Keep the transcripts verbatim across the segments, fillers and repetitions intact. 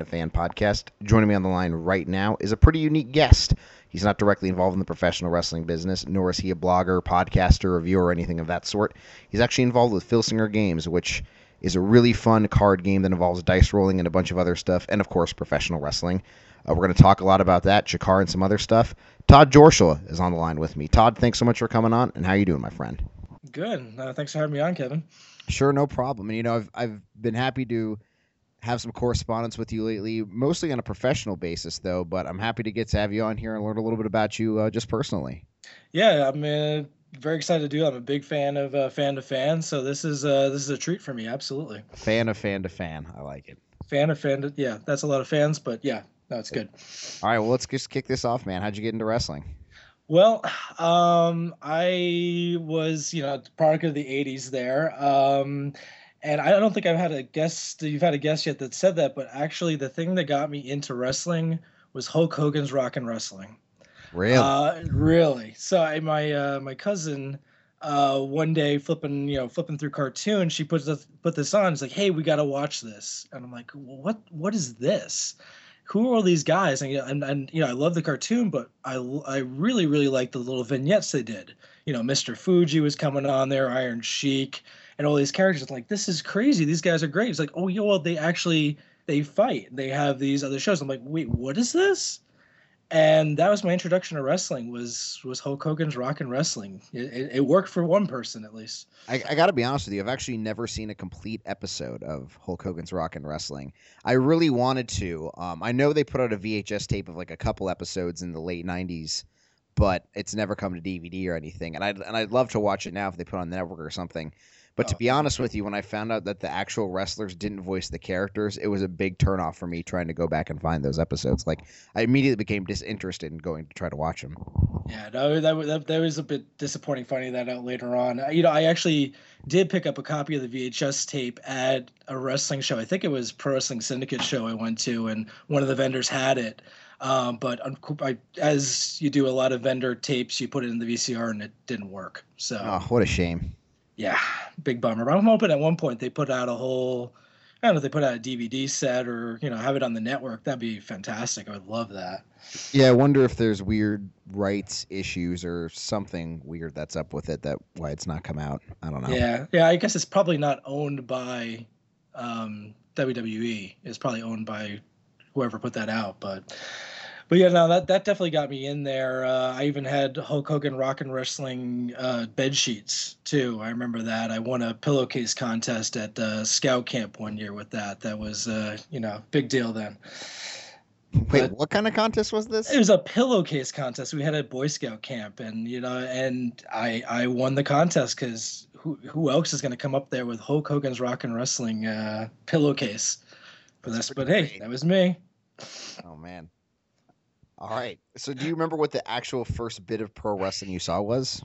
Fan podcast. Joining me on the line right now is a pretty unique guest. He's not directly involved in the professional wrestling business, nor is he a blogger, podcaster, reviewer, or anything of that sort. He's actually involved with Filsinger Games, which is a really fun card game that involves dice rolling and a bunch of other stuff, and of course, professional wrestling. Uh, we're going to talk a lot about that, Shakar, and some other stuff. Todd Jorshula is on the line with me. Todd, thanks so much for coming on, and how you doing, my friend? Good. Uh, thanks for having me on, Kevin. Sure, no problem. And you know, I've I've been happy to have some correspondence with you lately, mostly on a professional basis, though. But I'm happy to get to have you on here and learn a little bit about you uh, just personally. Yeah, I'm uh, very excited to do it. I'm a big fan of uh, Fan to Fan, so this is uh, this is a treat for me. Absolutely. Fan of fan to fan. I like it. Fan of fan. To, yeah, that's a lot of fans, but yeah, no, it's good. All right, well, let's just kick this off, man. How'd you get into wrestling? Well, um, I was, you know, product of the eighties there. Um, and I don't think I've had a guest, you've had a guest yet that said that, but actually the thing that got me into wrestling was Hulk Hogan's Rock and Wrestling. Really? Uh, really. So I, my uh, my cousin, uh, one day flipping, you know, flipping through cartoons, she puts this, put this on. She's like, "Hey, we got to watch this," and I'm like, well, "What? What is this? Who are all these guys?" And, you know, and and you know, I love the cartoon, but I I really really like the little vignettes they did. You know, Mister Fuji was coming on there, Iron Sheik, and all these characters. Like, this is crazy. These guys are great. It's like, oh, you know, well, they actually they fight. They have these other shows. I'm like, wait, what is this? And that was my introduction to wrestling was was Hulk Hogan's Rock and Wrestling. It, it, it worked for one person at least. I, I got to be honest with you. I've actually never seen a complete episode of Hulk Hogan's Rock and Wrestling. I really wanted to. Um, I know they put out a V H S tape of like a couple episodes in the late nineties, but it's never come to D V D or anything. And I'd, and I'd love to watch it now if they put it on the network or something. But to Oh, be honest with you, when I found out that the actual wrestlers didn't voice the characters, it was a big turnoff for me trying to go back and find those episodes. Like, I immediately became disinterested in going to try to watch them. yeah, no, that, wa- that that was a bit disappointing finding that out later on. Uh, You know, I actually did pick up a copy of the V H S tape at a wrestling show. I think it was Pro Wrestling Syndicate show I went to, and one of the vendors had it. Um, but unco- I, as you do a lot of vendor tapes, you put it in the V C R and it didn't work. Oh, So what a shame. yeah, big bummer. But I'm hoping at one point they put out a whole, I don't know if they put out a D V D set or, you know, have it on the network. That'd be fantastic. I would love that. Yeah, I wonder if there's weird rights issues or something weird that's up with it that why it's not come out. I don't know. Yeah. Yeah. I guess it's probably not owned by um, W W E. It's probably owned by whoever put that out. But, but yeah, no, that, that definitely got me in there. Uh, I even had Hulk Hogan Rock and Wrestling uh, bed sheets too. I remember that. I won a pillowcase contest at uh, Scout Camp one year with that. That was, uh, you know, big deal then. Wait, But what kind of contest was it this? was a pillowcase contest we had at Boy Scout camp, and you know, and I I won the contest because who who else is going to come up there with Hulk Hogan's Rock and Wrestling uh, pillowcase for That's this? pretty But hey, great. that was me. Oh man. All right. So do you remember what the actual first bit of pro wrestling you saw was?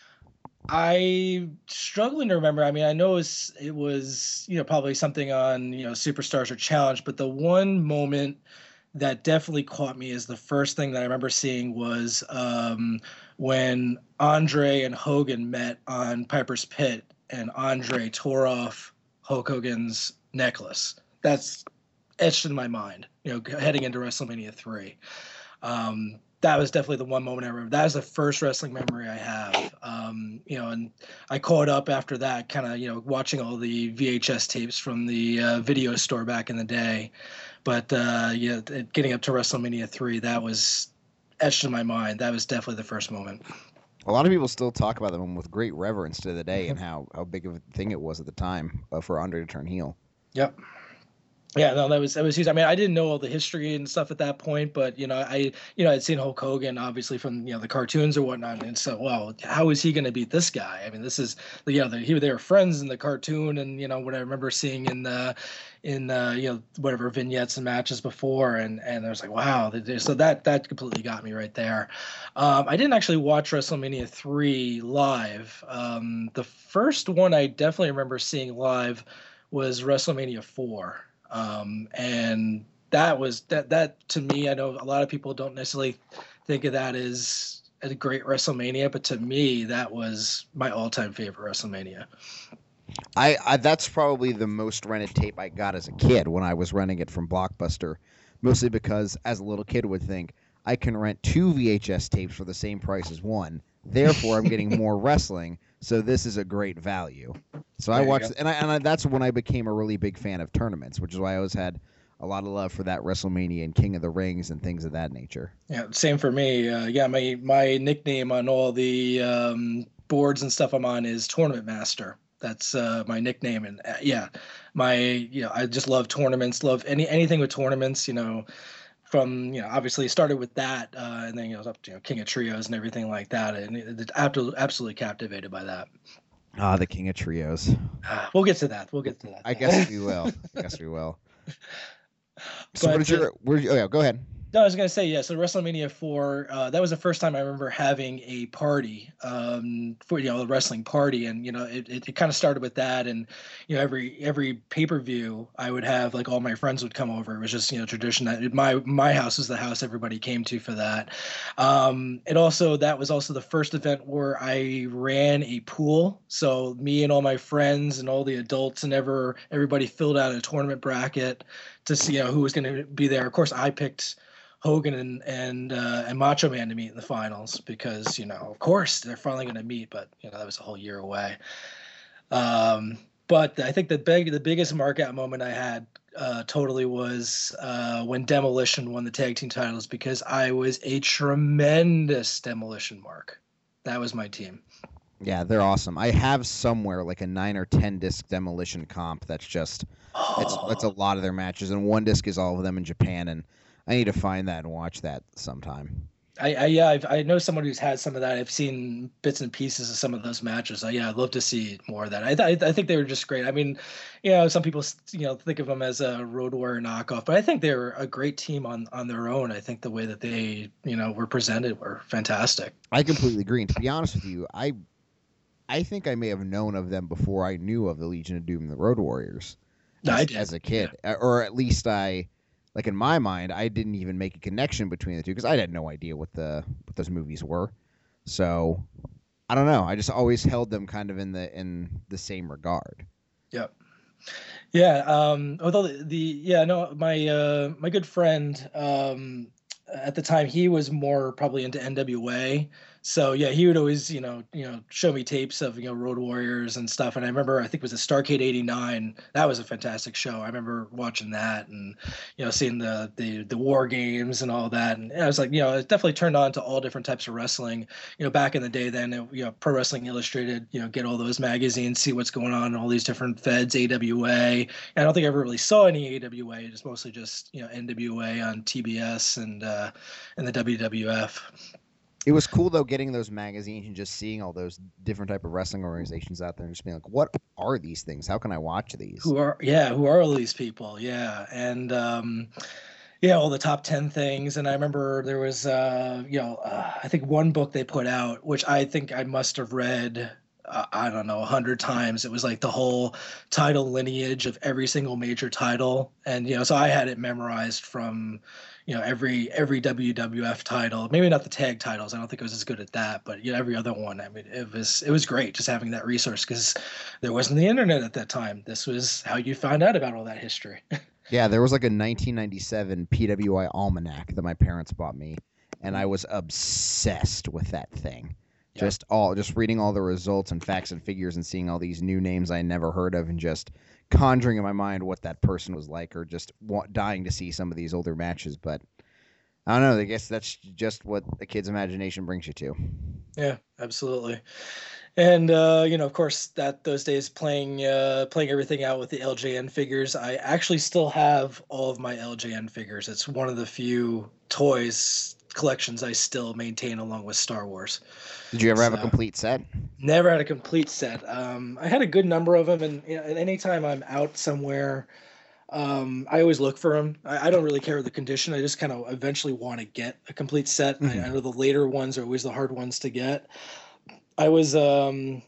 I struggling to remember. I mean, I know it was, it was you know probably something on you know Superstars or Challenge, but the one moment that definitely caught me is the first thing that I remember seeing was um, when Andre and Hogan met on Piper's Pit, and Andre tore off Hulk Hogan's necklace. That's etched in my mind. You know, heading into WrestleMania three. Um, that was definitely the one moment I remember. That was the first wrestling memory I have. Um, you know, and I caught up after that, kind of, you know, watching all the V H S tapes from the uh, video store back in the day. But uh, yeah, getting up to WrestleMania three, that was etched in my mind. That was definitely the first moment. A lot of people still talk about them with great reverence to the day and how, how big of a thing it was at the time uh, for Andre to turn heel. Yep. Yeah, no, that was that was huge. I mean, I didn't know all the history and stuff at that point, but you know, I you know I'd seen Hulk Hogan obviously from you know the cartoons or whatnot, and so well, how is he going to beat this guy? I mean, this is you know the, he they were friends in the cartoon, and you know what I remember seeing in the in uh, you know whatever vignettes and matches before, and and I was like, wow, so that that completely got me right there. Um, I didn't actually watch WrestleMania three live. Um, the first one I definitely remember seeing live was WrestleMania four. Um, and that was that that to me, I know a lot of people don't necessarily think of that as a great WrestleMania, but to me, that was my all-time favorite WrestleMania. I, I that's probably the most rented tape I got as a kid when I was renting it from Blockbuster, mostly because as a little kid would think I can rent two V H S tapes for the same price as one. Therefore, I'm getting more wrestling, so this is a great value. So I There you go. watched, and I and I, that's when I became a really big fan of tournaments, which is why I always had a lot of love for that WrestleMania and King of the Rings and things of that nature. Yeah, same for me. Uh, yeah, my my nickname on all the um, boards and stuff I'm on is Tournament Master. That's uh, my nickname, and uh, yeah, my you know I just love tournaments. Love any anything with tournaments. You know, from you know obviously it started with that, uh, and then you know up to you know, King of Trios and everything like that, and it, it, absolutely absolutely captivated by that. Ah, the King of Trios. Uh, we'll get to that. We'll get to I guess that. we will. I guess we will. So what But is uh, your? Where? Oh yeah, go ahead. No, I was gonna say yeah. So WrestleMania four, uh, that was the first time I remember having a party um, for you know a wrestling party, and you know it, it, it kind of started with that, and you know every every pay per view I would have like all my friends would come over. It was just you know tradition that it, my my house was the house everybody came to for that. Um, it also that was also the first event where I ran a pool. So me and all my friends and all the adults and ever everybody filled out a tournament bracket to see you know who was going to be there. Of course, I picked Hogan and and uh, and Macho Man to meet in the finals because you know of course they're finally going to meet, but you know that was a whole year away. Um, but I think the big the biggest markout moment I had uh, totally was uh, when Demolition won the tag team titles because I was a tremendous Demolition mark. That was my team. Yeah, they're awesome. I have somewhere like a nine or ten disc Demolition comp. That's just it's it's a Oh, lot of their matches, and one disc is all of them in Japan. And I need to find that and watch that sometime. I, I yeah, I've, I know someone who's had some of that. I've seen bits and pieces of some of those matches. So yeah, I'd love to see more of that. I, th- I think they were just great. I mean, you know, some people you know think of them as a Road Warrior knockoff, but I think they were a great team on on their own. I think the way that they you know were presented were fantastic. I completely agree. And to be honest with you, I I think I may have known of them before I knew of the Legion of Doom and the Road Warriors No, I as did. as a Yeah. kid, or at least I like in my mind I didn't even make a connection between the two because I had no idea what the what those movies were. So I don't know. I just always held them kind of in the in the same regard. Yep. Yeah. Um, although the, the yeah no my uh my good friend um at the time he was more probably into N W A. So yeah, he would always, you know, you know, show me tapes of, you know, Road Warriors and stuff. And I remember I think it was a Starcade eighty-nine. That was a fantastic show. I remember watching that and, you know, seeing the the the war games and all that. And I was like, you know, it definitely turned on to all different types of wrestling. You know, back in the day then, it, you know, Pro Wrestling Illustrated, you know, get all those magazines, see what's going on in all these different feds, A W A. I don't think I ever really saw any A W A. It's mostly just, you know, N W A on T B S and uh and the W W F. It was cool though getting those magazines and just seeing all those different type of wrestling organizations out there and just being like, what are these things? How can I watch these? Who are yeah, who are all these people? Yeah. And um yeah, all the top ten things. And I remember there was uh, you know, uh, I think one book they put out, which I think I must have read uh, I don't know, a hundred times. It was like the whole title lineage of every single major title. And you know, so I had it memorized from you know every every W W F title, maybe not the tag titles. I don't think it was as good at that, but you know every other one. I mean, it was it was great just having that resource because there wasn't the internet at that time. This was how you found out about all that history. Yeah, there was like a nineteen ninety-seven P W I almanac that my parents bought me, and I Ooh, was obsessed with that thing. yep. Just all, just reading all the results and facts and figures and seeing all these new names I never heard of, and just conjuring in my mind what that person was like, or just wa- dying to see some of these older matches. But I don't know. I guess that's just what a kid's imagination brings you to. Yeah, absolutely. And uh, you know, of course, that those days playing uh, playing everything out with the L J N figures. I actually still have all of my L J N figures. It's one of the few toys collections I still maintain along with Star Wars. Did you ever have a So complete set? never had a complete set. Um, I had a good number of them, and you know, at any time I'm out somewhere, um, I always look for them. I, I don't really care the condition. I just kind of eventually want to get a complete set. I, I Hmm. know the later ones are always the hard ones to get. I was um,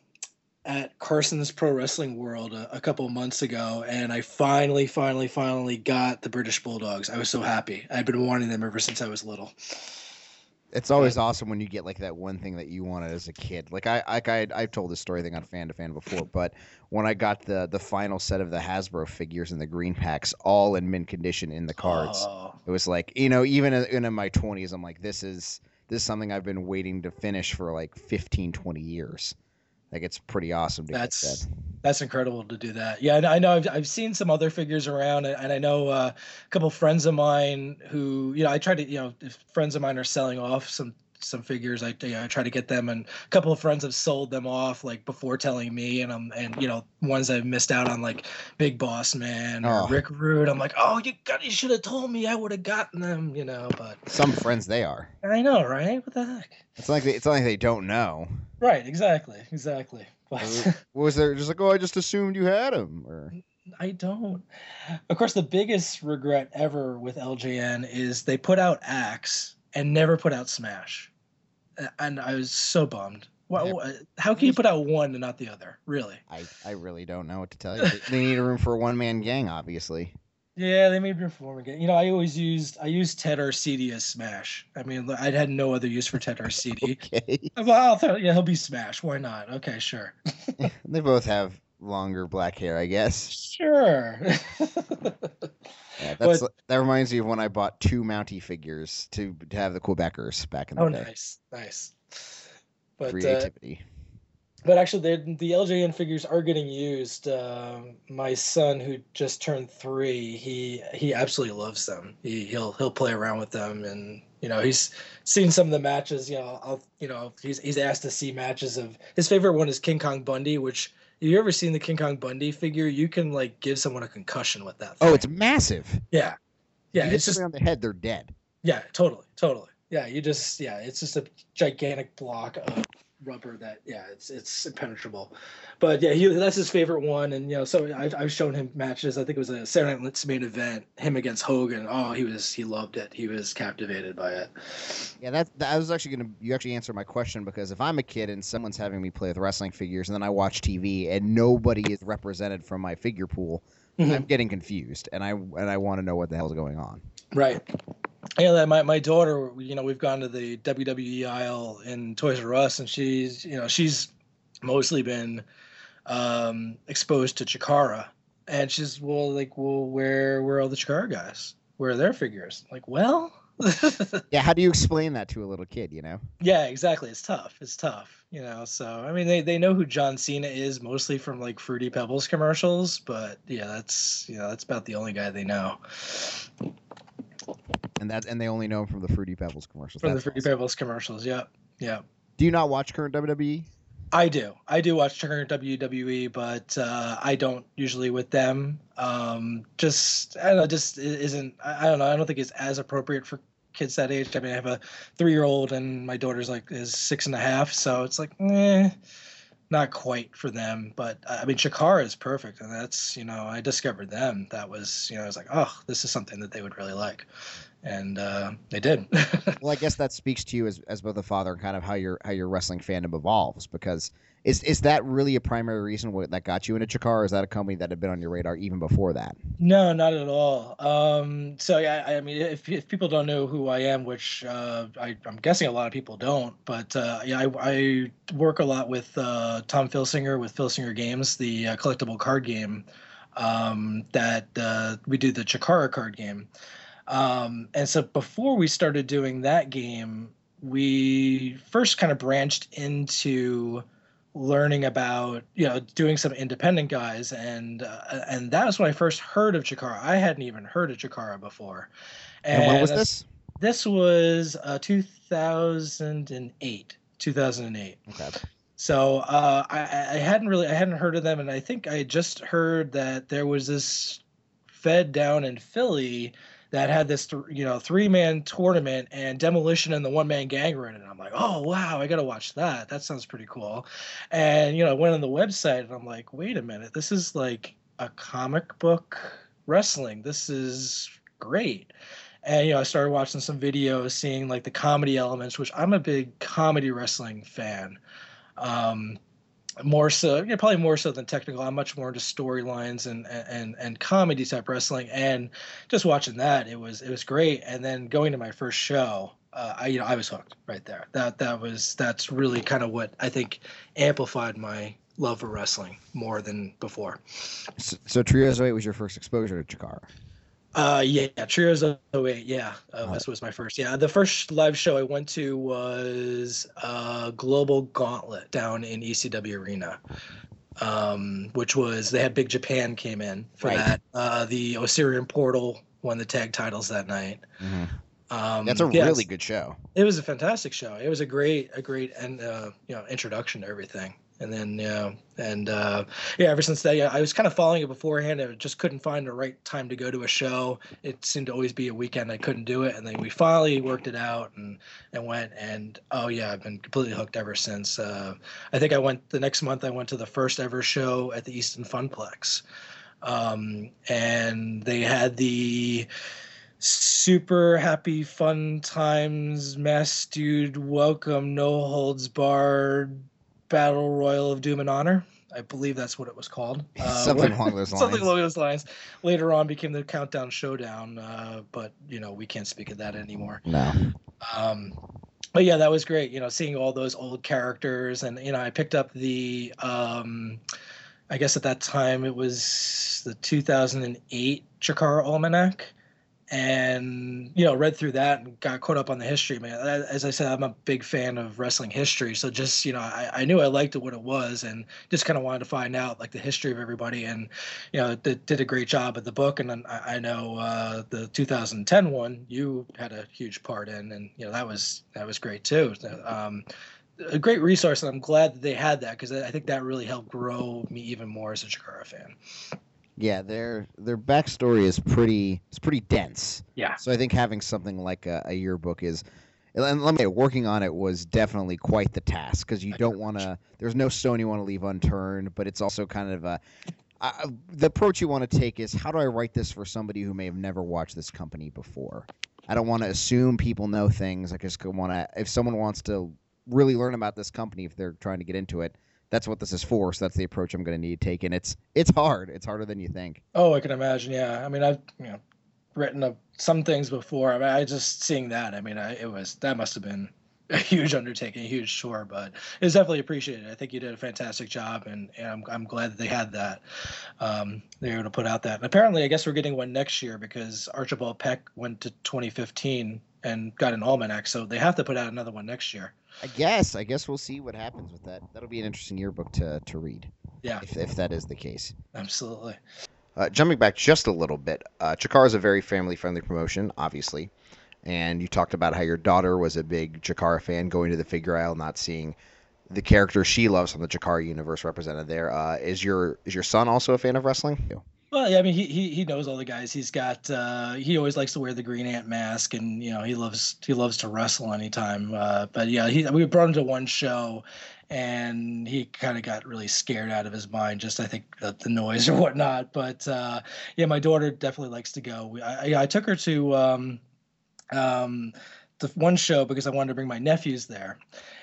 at Carson's Pro Wrestling World a, a couple of months ago, and I finally, finally, finally got the British Bulldogs. I was so happy. I've been wanting them ever since I was little. It's always awesome when you get like that one thing that you wanted as a kid. Like I, like I, I've told this story thing on Fan to Fan before, but when I got the the final set of the Hasbro figures in the green packs, all in mint condition in the cards, Oh, it was like, you know, even in, in my twenties, I'm like, this is this is something I've been waiting to finish for like fifteen, twenty years. Like it's pretty awesome to get that's that. that's incredible to do that. Yeah, I I know I've, I've seen some other figures around, and I know uh, a couple friends of mine who, you know, I try to, you know, if friends of mine are selling off some some figures, I, you know, I try to get them, and a couple of friends have sold them off like before telling me, and I'm and you know ones I've missed out on like Big Boss Man or Oh, Rick Rude. I'm like, oh, you got you should have told me, I would have gotten them, you know. But some friends they are. I know, right? What the heck? It's like they, it's not like they don't know. Right, exactly, exactly. Or But was there just like, oh, I just assumed you had them, or I don't. Of course, the biggest regret ever with L J N is they put out Axe and never put out Smash, A- and I was so bummed. yeah, What, how can you put out one and not the other? Really? I, I really don't know what to tell you. They, they need a room for a one man gang, obviously. Yeah, they made me perform again. You know, I always used I used Ted Arcidi as Smash. I mean, I had no other use for Ted Arcidi. Okay. Well, I'll throw, yeah, he'll be Smash. Why not? Okay, sure. They both have longer black hair, I guess. Sure. Yeah, that's But that reminds me of when I bought two Mountie figures to, to have the Quebecers back in the oh, day. nice, nice. But uh, Creativity. But actually, the the L J N figures are getting used. Um, my son, who just turned three, he he absolutely loves them. He he'll he'll play around with them, and you know he's seen some of the matches. You know, I'll you know he's he's asked to see matches of his favorite one is King Kong Bundy. Which have you ever seen the King Kong Bundy figure? You can like give someone a concussion with that Oh, thing. it's massive. Yeah, If yeah. you hit It's just somebody on the head, they're dead. yeah, totally, totally. Yeah, you just yeah, it's just a gigantic block of rubber that yeah, it's it's impenetrable. But yeah, he that's his favorite one, and you know, so I've I've shown him matches. I think it was a Saturday Night Lights main event, him against Hogan. Oh, he was he loved it. He was captivated by it. Yeah, that, that I was actually gonna. You actually answered my question because if I'm a kid and someone's having me play with wrestling figures, and then I watch T V and nobody is represented from my figure pool, I'm Mhm. getting confused, and I and I want to know what the hell's going on. Right. Yeah, that my, my daughter, you know, we've gone to the W W E aisle in Toys R Us, and she's, you know, she's mostly been um, exposed to Chikara, and she's well, like, well, where where are all the Chikara guys? Where are their figures? Like, well, Yeah, how do you explain that to a little kid? You know? yeah, exactly. It's tough. It's tough, you know. So I mean, they they know who John Cena is mostly from like Fruity Pebbles commercials, but yeah, that's you know that's about the only guy they know And that and they only know him from the Fruity Pebbles commercials. from the That's Fruity awesome. Pebbles commercials. Yeah, yeah. Do you not watch current W W E? I do. I do watch current W W E, but uh, I don't usually with them. Um, just I don't know. Just it isn't. I, I don't know. I don't think it's as appropriate for kids that age. I mean, I have a three-year-old, and my daughter's like is six and a half, so it's like, eh, not quite for them. But uh, I mean, Shakara is perfect, and that's you know, I discovered them. That was you know, I was like, oh, this is something that they would really like, and uh, they did. Well, I guess that speaks to you as, as both a father and kind of how your how your wrestling fandom evolves. Because is is that really a primary reason what, that got you into Chikara? Or is that a company that had been on your radar even before that? No, not at all. Um, so yeah, I, I mean, if if people don't know who I am, which uh, I, I'm guessing a lot of people don't, but uh, yeah, I, I work a lot with uh, Tom Filsinger with Filsinger Games, the uh, collectible card game um, that uh, we do the Chikara card game. Um, and so before we started doing that game, we first kind of branched into learning about you know doing some independent guys and uh, and that was when I first heard of Chikara. I hadn't even heard of Chikara before, And when and was that's, this? this was uh, two thousand eight. two thousand eight. Okay. So uh, I, I hadn't really I hadn't heard of them, and I think I just heard that there was this Fed down in Philly that had this th- you know three man tournament and Demolition and the one man gang were in it. And I'm like, oh wow, I gotta watch that. That sounds pretty cool. And you know, I went on the website and I'm like, wait a minute, this is like a comic book wrestling. This is great. And you know, I started watching some videos, seeing like the comedy elements, which I'm a big comedy wrestling fan. Um, more so, yeah, probably more so than technical. I'm much more into storylines and and and comedy type wrestling. And just watching that, it was it was great. And then going to my first show, uh, I you know I was hooked right there. That that was that's really kind of what I think amplified my love for wrestling more than before. So, so Trios oh eight was your first exposure to Chikara. Uh, yeah, Trios oh eight, yeah, uh, Uh, this was my first. Yeah, the first live show I went to was uh, Global Gauntlet down in E C W Arena, um, which was they had Big Japan came in for Right. that. Uh, the Osirian Portal won the tag titles that night. mhm. Um, That's a yeah, really it's- good show. it was a fantastic show. It was a great, a great, and uh, you know, introduction to everything. And then, you know, and uh, yeah, ever since that, yeah, I was kind of following it beforehand. I just couldn't find the right time to go to a show. It seemed to always be a weekend. I couldn't do it, and then we finally worked it out and and went. And oh yeah, I've been completely hooked ever since. Uh, I think I went the next month. I went to the first ever show at the Easton Funplex, um, and they had the super happy fun times mass dude welcome no holds barred battle royal of doom and honor. I believe that's what it was called. Uh, Something along those something lines. along those lines. Later on became the Countdown Showdown, uh, but you know we can't speak of that anymore. No. Um, but yeah, that was great. You know, seeing all those old characters, and you know, I picked up the. Um, I guess at that time it was the two thousand eight Chikara Almanac, and you know read through that and got caught up on the history. Man, as I said, I'm a big fan of wrestling history, so just you know I, I knew I liked it what it was, and just kind of wanted to find out like the history of everybody. And you know it did a great job at the book. And then I, I know uh, the two thousand ten one you had a huge part in, and you know that was that was great too. Um, a great resource, and I'm glad that they had that because I think that really helped grow me even more as a Chikara fan. Yeah, their their backstory is pretty it's pretty dense. Yeah. So I think having something like a, a yearbook is, and let me say, working on it was definitely quite the task because you don't want to. There's no stone you want to leave unturned, but it's also kind of a. Uh, the approach you want to take is how do I write this for somebody who may have never watched this company before? I don't want to assume people know things. I just want to. If someone wants to really learn about this company, if they're trying to get into it, that's what this is for. So that's the approach I'm going to need to take. And it's it's hard. It's harder than you think. Oh, I can imagine. Yeah. I mean, I've you know written up some things before. I mean, I just seeing that. I mean, I, it was that must have been a huge undertaking, a huge chore, but it was definitely appreciated. I think you did a fantastic job, and, and I'm I'm glad that they had that. Um, they were able to put out that. And apparently, I guess we're getting one next year because Archibald Peck went to twenty fifteen and got an almanac, so they have to put out another one next year. I guess. I guess we'll see what happens with that. That'll be an interesting yearbook to, to read. Yeah. If, if that is the case. Absolutely. Uh, jumping back just a little bit, uh, Chikara is a very family-friendly promotion, obviously. And you talked about how your daughter was a big Chikara fan, going to the figure aisle, not seeing the character she loves from the Chikara universe represented there. Uh, is your is your son also a fan of wrestling? Well, yeah, I mean, he, he he knows all the guys. He's got uh, he always likes to wear the Green Ant mask, and you know he loves he loves to wrestle anytime. Uh, but yeah, he we brought him to one show, and he kind of got really scared out of his mind. Just I think the, the noise or whatnot. But uh, yeah, my daughter definitely likes to go. We, I, I took her to um, um, the one show because I wanted to bring my nephews there.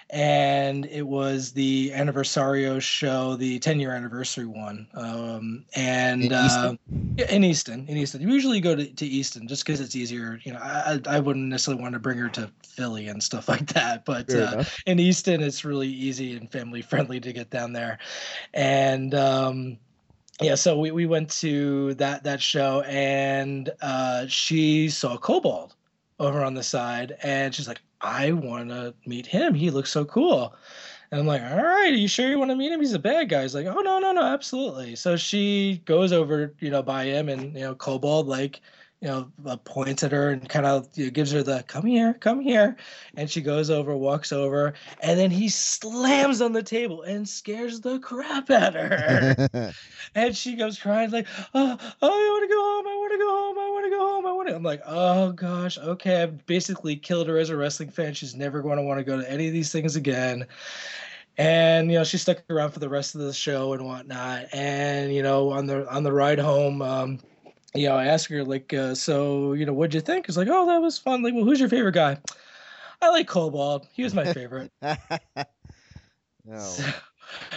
And it was the anniversario show, the ten year anniversary one. Um, and In uh, Easton? yeah, in Easton, in Easton, you usually go to, to Easton just because it's easier. You know, I, I wouldn't necessarily want to bring her to Philly and stuff like that, but uh, in Easton, it's really easy and family friendly to get down there. And um, yeah, so we, we went to that that show, and uh, she saw Cobalt over on the side, and she's like, I want to meet him. He looks so cool. And I'm like, all right, are you sure you want to meet him? He's a bad guy. He's like, oh, no, no, no, absolutely. So she goes over, you know, by him, and, you know, Cobalt, like, you know, uh, points at her and kind of you know, gives her the, come here, come here. And she goes over, walks over, and then he slams on the table and scares the crap out of her. And she goes crying like, oh, oh, I want to go home. I want to go home. I want to go home. I want to. I'm like, oh gosh, okay. I've basically killed her as a wrestling fan. She's never going to want to go to any of these things again. And you know, she stuck around for the rest of the show and whatnot. And you know, on the on the ride home, um, you know, I asked her like, uh, so you know, what'd you think? It's like, oh, that was fun. Like, well, who's your favorite guy? I like Cobalt. He was my favorite. Oh. So,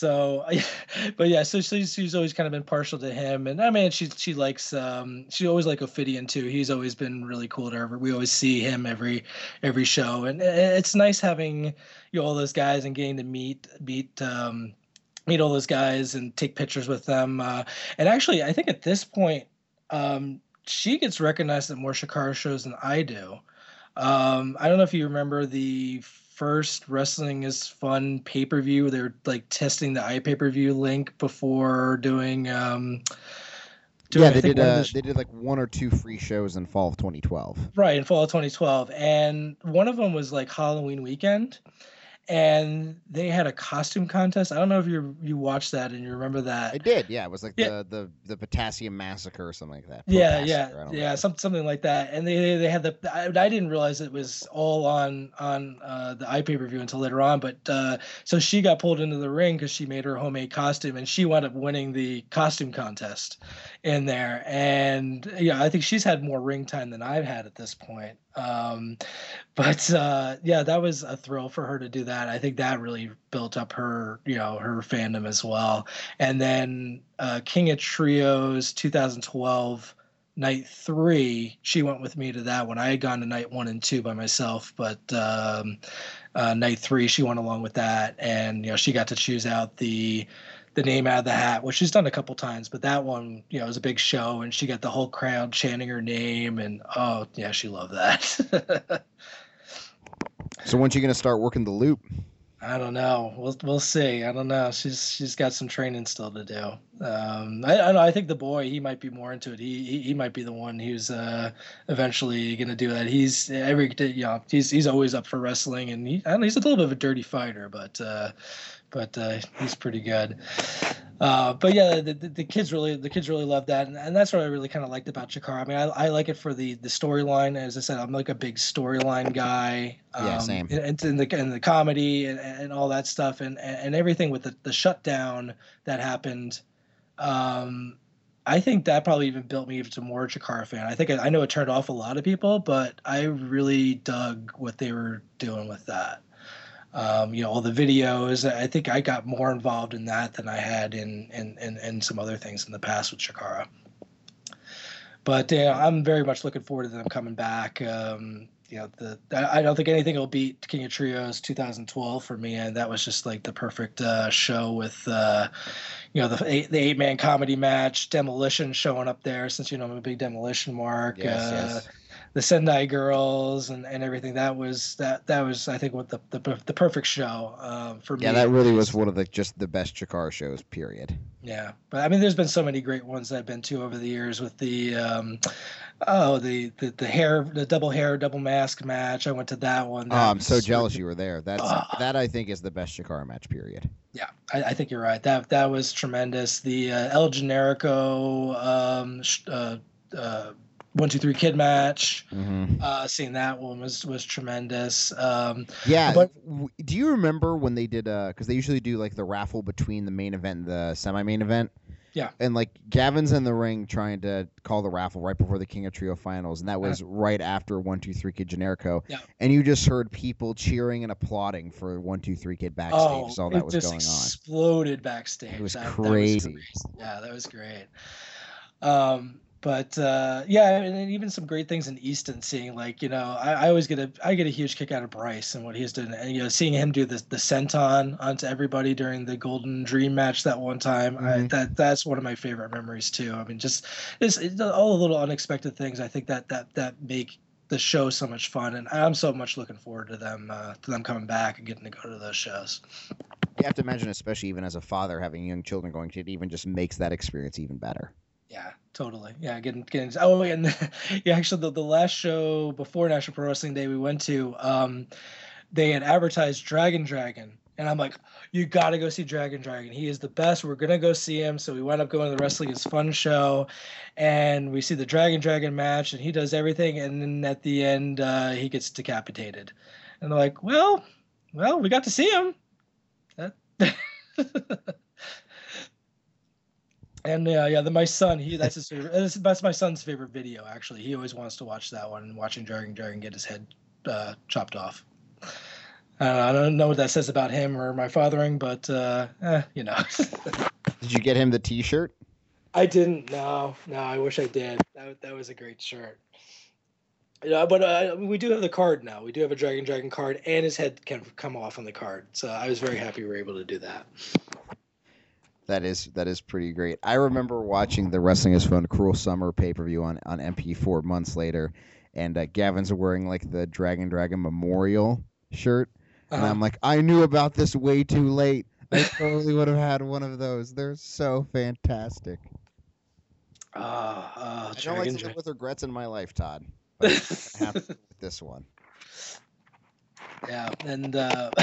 So, but yeah, so she's she's always kind of been partial to him, and I mean, she she likes um she always liked Ophidian too. He's always been really cool to her. We always see him every every show, and it's nice having you know all those guys and getting to meet meet um meet all those guys and take pictures with them. Uh, and actually, I think at this point, um she gets recognized at more Shakara shows than I do. Um, I don't know if you remember the first Wrestling is Fun pay per view. They were like testing the iPay per view link before doing um doing Yeah, I they think did. one of Uh, the they did like one or two free shows in fall of twenty twelve. right in fall of twenty twelve, and one of them was like Halloween weekend, and they had a costume contest. I don't know if you you watched that and you remember I that. did. Yeah, it was like Yeah, the the the potassium massacre or something like that. yeah, yeah, Potassium, I don't yeah, remember. some, something like that. And they they, they had the I, I didn't realize it was all on on uh, the iPay per view until later on. But uh, so she got pulled into the ring because she made her homemade costume, and she wound up winning the costume contest in there. And yeah, I think she's had more ring time than I've had at this point. Um, but uh, yeah, that was a thrill for her to do that. I think that really built up her, you know, her fandom as well. And then uh, King of Trios twenty twelve night three, she went with me to that one. I had gone to night one and two by myself, but um, uh, night three she went along with that, and you know she got to choose out the the name out of the hat, which she's done a couple times, but that one, you know, was a big show, and she got the whole crowd chanting her name, and oh yeah, she loved that. So when's you gonna start working the loop? I don't know. We'll we'll see. I don't know. She's she's got some training still to do. Um, I, I don't know. I think the boy he might be more into it. He he, he might be the one who's uh, eventually going to do that. He's every day, you know, he's he's always up for wrestling, and he I don't know, he's a little bit of a dirty fighter, but uh, but uh, he's pretty good. Uh, but yeah, the, the, the kids really the kids really love that, and, and that's what I really kind of liked about Chikara. I mean, I, I like it for the the storyline. As I said, I'm like a big storyline guy. Yeah, Um, same. and in the in the comedy and, and all that stuff, and and everything with the, the shutdown that happened. Um, I think that probably even built me into more Chikara fan. I think I, I know it turned off a lot of people, but I really dug what they were doing with that. Um, you know, all the videos. I think I got more involved in that than I had in in in, in some other things in the past with Chikara. But uh, I'm very much looking forward to them coming back. Um, you know, the I don't think anything will beat King of Trios twenty twelve for me, and that was just like the perfect uh, show with uh, you know the eight, the eight man comedy match, Demolition showing up there since you know I'm a big Demolition mark. Yes, Uh, yes. the Sendai Girls and, and everything. That was that that was I think what the the, the perfect show um, for Yeah, me. that It really was just, one of the just the best Chikara shows. Period. yeah, but I mean, there's been so many great ones that I've been to over the years with the um, oh the, the the hair the double hair double mask match. I went to that one. Oh, That I'm so was jealous you were there. That's oh, that I think is the best Chikara match. Period. yeah, I, I think you're right. That that was tremendous. The uh, El Generico um, uh, uh, one two three kid match. Mm-hmm. Uh, seeing that one was was tremendous. Um, Yeah. but w- Do you remember when they did? Uh, because they usually do like the raffle between the main event and the semi-main event. yeah, And like Gavin's in the ring trying to call the raffle right before the King of Trio finals, and that uh, was right after One Two Three Kid Generico. yeah. And you just heard people cheering and applauding for One Two Three Kid backstage. Oh, as all that it was just going on. exploded It backstage. was That that was crazy. great. Yeah, that was great. Um, but uh, yeah, and then even some great things in Easton. Seeing like you know, I, I always get a I get a huge kick out of Bryce and what he's doing. And you know, seeing him do the the senton onto everybody during the Golden Dream match that one time. I, Mm-hmm. that that's one of my favorite memories too. I mean, just it's, it's all the little unexpected things. I think that that that make the show so much fun, and I'm so much looking forward to them uh, to them coming back and getting to go to those shows. You have to imagine, especially even as a father, having young children going to it even just makes that experience even better. Yeah, totally. Yeah, getting getting. Oh, and yeah, actually, the, the last show before National Pro Wrestling Day we went to, um, they had advertised Dragon Dragon, and I'm like, you got to go see Dragon Dragon. He is the best. We're gonna go see him. So we wound up going to the Wrestling is Fun show, and we see the Dragon Dragon match, and he does everything, and then at the end, uh, he gets decapitated, and they're like, well, well, we got to see him. That. And uh, yeah, the, my son, he that's his favorite. That's, that's my son's favorite video. Actually, he always wants to watch that one, watching Dragon Dragon get his head uh, chopped off. Uh, I don't know what that says about him or my fathering, but uh, eh, you know. Did you get him the T-shirt? I didn't. No, no. I wish I did. That that was a great shirt. Yeah, but uh, we do have the card now. We do have a Dragon Dragon card, and his head can come off on the card. So I was very happy we were able to do that. That is that is pretty great. I remember watching the Wrestling is Fun Cruel Summer pay per view on on M P four months later, and uh, Gavin's wearing like the Dragon Dragon Memorial shirt, and Uh-huh. I'm like, I knew about this way too late. I totally would have had one of those. They're so fantastic. Ah, uh, uh, I don't like Dragon to live Dragon. with regrets in my life, Todd, but I'm gonna have to live with this one. Yeah, and uh,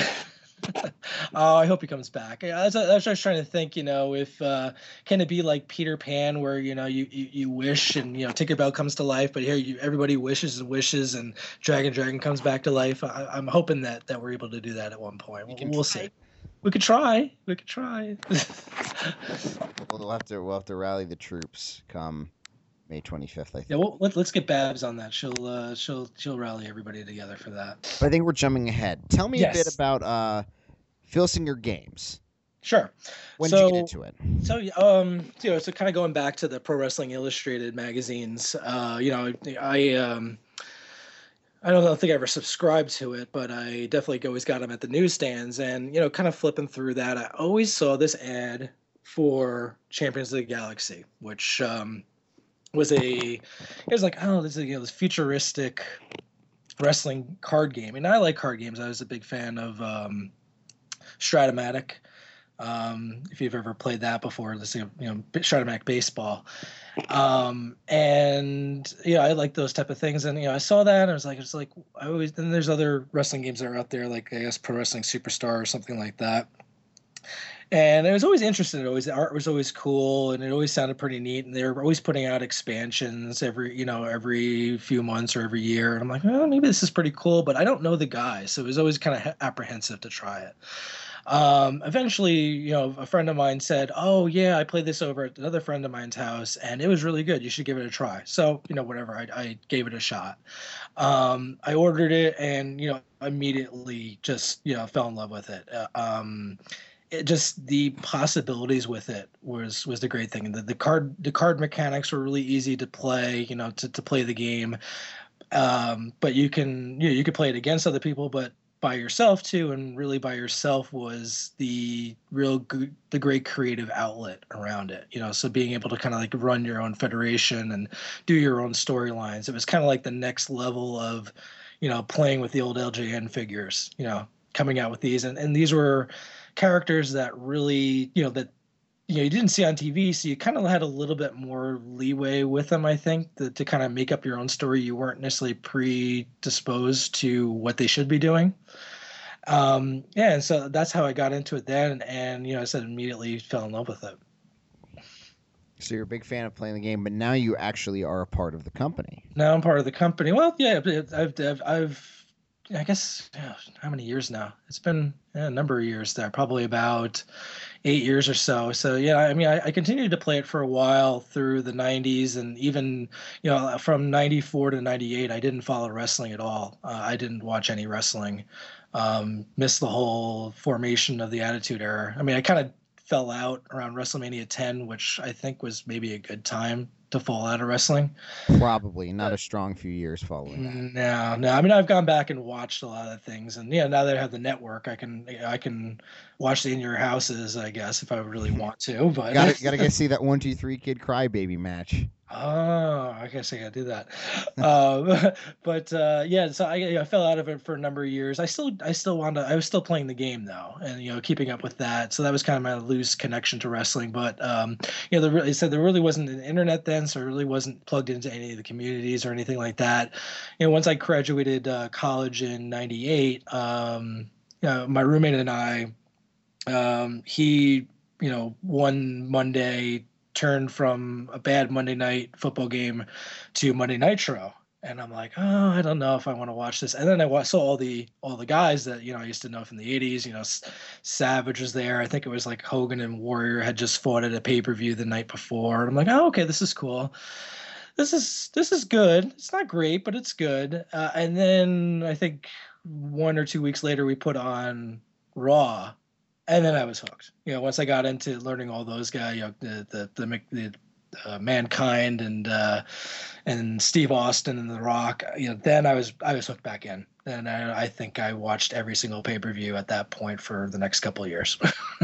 oh, I hope he comes back. Yeah, that's, that's what I was trying to think. You know, if uh, can it be like Peter Pan, where you know you, you, you wish and you know Tinkerbell comes to life, but here you everybody wishes and wishes, and Dragon Dragon comes back to life. I, I'm hoping that that we're able to do that at one point. You We'll, can we'll try. see. We could try. We could try. We'll have to we'll have to rally the troops come May twenty-fifth, I Yeah, think. well, let, let's get Babs on that. She'll uh, she'll she'll rally everybody together for that. But I think we're jumping ahead. Tell me a bit Yes, about uh, Filsinger Games. sure. When did you get So into it? So um, you know, so kind of going back to the Pro Wrestling Illustrated magazines, uh, you know, I um, I don't know, think I ever subscribed to it, but I definitely always got them at the newsstands, and you know, kind of flipping through that, I always saw this ad for Champions of the Galaxy, which um, was a it was like, oh, this is, you know, this futuristic wrestling card game, and I like card games. I was a big fan of um, Stratomatic. Um, if you've ever played that before, let's say, you know, Stratomatic Baseball. Um, and you know, I like those type of things. And you know, I saw that and I was like, it's like I always. Then there's other wrestling games that are out there, like I guess Pro Wrestling Superstar or something like that. And I was always interested. Always the art was always cool, and it always sounded pretty neat. And they were always putting out expansions every, you know, every few months or every year. And I'm like, well, maybe this is pretty cool, but I don't know the guy, so it was always kind of apprehensive to try it. Um, eventually, you know, a friend of mine said, "Oh yeah, I played this over at another friend of mine's house, and it was really good. You should give it a try." So, you know, whatever, I, I gave it a shot. Um, I ordered it, and you know, immediately just you know fell in love with it. Uh, um, it just the possibilities with it was was the great thing. The, the card the card mechanics were really easy to play. You know, to to play the game, um, but you can you know, you could play it against other people, but by yourself too, and really by yourself was the real good, the great creative outlet around it. You know, so being able to kind of like run your own federation and do your own storylines, it was kind of like the next level of, you know, playing with the old L J N figures. You know, coming out with these, and and these were characters that really, you know, that you know you didn't see on T V, so you kind of had a little bit more leeway with them. I think to, to kind of make up your own story. You weren't necessarily predisposed to what they should be doing. Um, yeah, and so that's how I got into it then, and you know, I said immediately fell in love with it. So you're a big fan of playing the game, but now you actually are a part of the company. Now I'm part of the company. Well, yeah, I've, I've, I've I guess yeah, how many years now? It's been yeah, a number of years there, probably about eight years or so. So yeah, I mean, I, I continued to play it for a while through the nineties, and even you know from ninety-four to ninety-eight, I didn't follow wrestling at all. Uh, I didn't watch any wrestling. Um, missed the whole formation of the Attitude Era. I mean, I kind of fell out around WrestleMania ten, which I think was maybe a good time to fall out of wrestling. Probably not a strong few years following that. No, no. I mean, I've gone back and watched a lot of things, and yeah, now that I have the network, I can I can watch the In Your Houses, I guess, if I really want to. But gotta gotta get see that one two three kid crybaby match. oh, I guess I gotta do that. Um, but uh, yeah, so I, I fell out of it for a number of years. I still I still wanted I was still playing the game though, and you know keeping up with that. So that was kind of my loose connection to wrestling. But um, you know, the really said there really wasn't an internet then, so I really wasn't plugged into any of the communities or anything like that. You know, once I graduated uh, college in ninety-eight, um, you know, my roommate and I, um, he, you know, one Monday turned from a bad Monday night football game to Monday Nitro. And I'm like, oh, I don't know if I want to watch this. And then I wa- saw all the all the guys that you know I used to know from the eighties. You know, S- Savage was there. I think it was like Hogan and Warrior had just fought at a pay per view the night before. And I'm like, oh, okay, this is cool. This is this is good. It's not great, but it's good. Uh, and then I think one or two weeks later, we put on Raw, and then I was hooked. You know, once I got into learning all those guys, you know, the the the, the uh, Mankind and uh, and Steve Austin and The Rock, you know, then I was I was hooked back in, and I, I think I watched every single pay per view at that point for the next couple of years.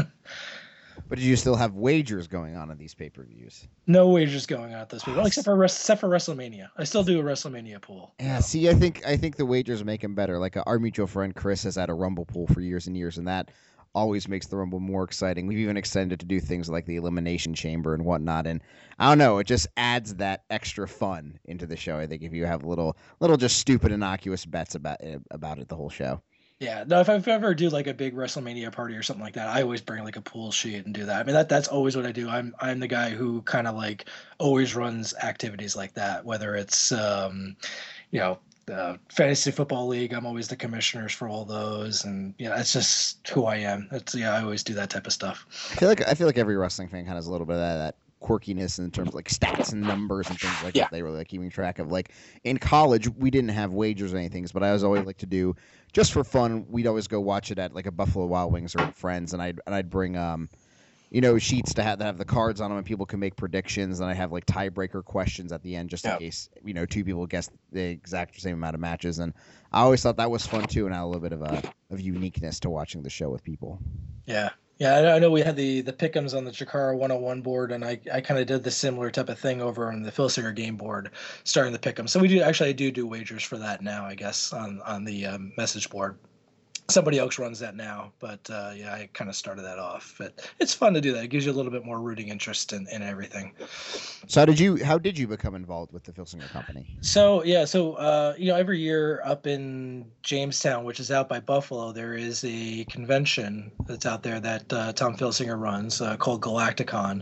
But did you still have wagers going on in these pay per views? No wagers going on at this week, well, except for except for WrestleMania. I still do a WrestleMania pool. Yeah, see, I think I think the wagers make them better. Like uh, our mutual friend Chris has had a Rumble pool for years and years, and that always makes the Rumble more exciting. We've even extended to do things like the Elimination Chamber and whatnot. And I don't know, it just adds that extra fun into the show. I think if you have little, little just stupid, innocuous bets about it, about it the whole show. Yeah, no, if I ever do like a big WrestleMania party or something like that, I always bring like a pool sheet and do that. I mean, that that's always what I do. I'm I'm the guy who kind of like always runs activities like that, whether it's um, you know, the fantasy football league. I'm always the commissioners for all those, and yeah, that's just who I am. That's yeah, I always do that type of stuff. I feel like I feel like every wrestling fan kind of has a little bit of that, that quirkiness in terms of like stats and numbers and things like Yeah. that. They really like keeping track of. Like in college, we didn't have wagers or anything, but I was always like to do just for fun. We'd always go watch it at like a Buffalo Wild Wings or at Friends, and I'd and I'd bring um, you know, sheets to have that have the cards on them, and people can make predictions. And I have like tiebreaker questions at the end, just in Yeah. case you know two people guess the exact same amount of matches. And I always thought that was fun too, and had a little bit of a of uniqueness to watching the show with people. Yeah. Yeah, I know, I know we had the the pick'ems on the Chikara one oh one board, and I, I kind of did the similar type of thing over on the Philsinger game board, starting the pick'em. So we do actually I do do wagers for that now, I guess, on on the um, message board. Somebody else runs that now, but uh, yeah, I kind of started that off. But it's fun to do that. It gives you a little bit more rooting interest in, in everything. So how did you how did you become involved with the Philsinger Company? So yeah, so uh, you know, every year up in Jamestown, which is out by Buffalo, there is a convention that's out there that uh, Tom Philsinger runs uh, called Galacticon.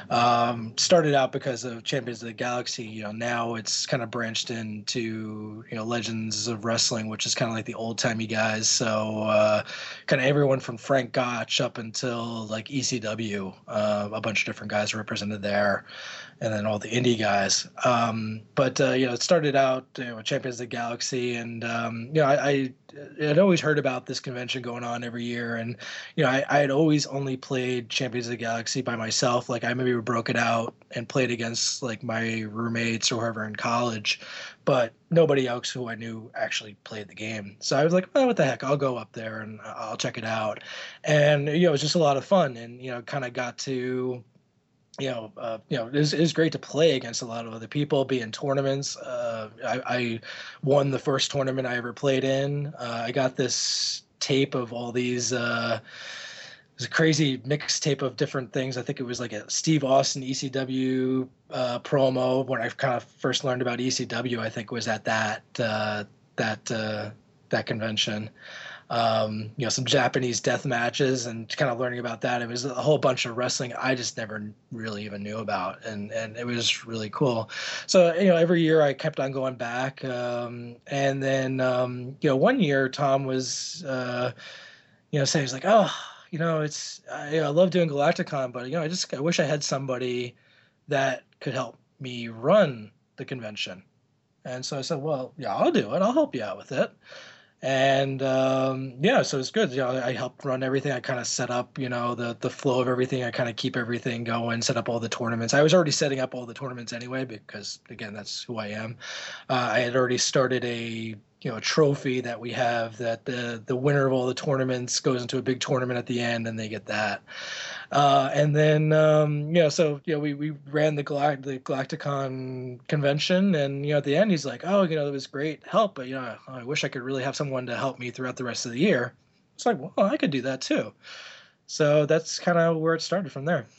Um, started out because of Champions of the Galaxy. You know, now it's kind of branched into you know Legends of Wrestling, which is kind of like the old timey guys. So uh, kind of everyone from Frank Gotch up until like E C W, uh, a bunch of different guys represented there, and then all the indie guys. Um, but uh, you know, it started out you know, with Champions of the Galaxy, and um, you know, I, I had always heard about this convention going on every year, and you know, I, I had always only played Champions of the Galaxy by myself. Like I maybe broke it out and played against like my roommates or whoever in college, but nobody else who I knew actually played the game. So I was like, oh, what the heck? I'll go up there and I'll check it out. And you know, it was just a lot of fun, and you know, kind of got to you know, uh, you know, it was, it was great to play against a lot of other people, be in tournaments. Uh, I, I won the first tournament I ever played in. Uh, I got this tape of all these. Uh, it was a crazy mixtape of different things. I think it was like a Steve Austin E C W uh, promo when I kind of first learned about E C W. I think was at that uh, that uh, that convention. Um, you know, some Japanese death matches and kind of learning about that. It was a whole bunch of wrestling I just never really even knew about, and and it was really cool. So you know, every year I kept on going back, um, and then um, you know, one year Tom was uh, you know saying he's like, oh, you know, it's I, I love doing Galacticon, but you know, I just I wish I had somebody that could help me run the convention. And so I said, well, yeah, I'll do it. I'll help you out with it. And um, yeah, so it's good. You know, I helped run everything. I kind of set up, you know, the the flow of everything. I kind of keep everything going, set up all the tournaments. I was already setting up all the tournaments anyway because, again, that's who I am. Uh, I had already started a you know a trophy that we have that the the winner of all the tournaments goes into a big tournament at the end, and they get that. Uh, and then, um, you know, so, you know, we, we ran the, Galact- the Galacticon convention, and, you know, at the end, he's like, oh, you know, it was great help, but, you know, I wish I could really have someone to help me throughout the rest of the year. It's like, well, I could do that too. So that's kind of where it started from there.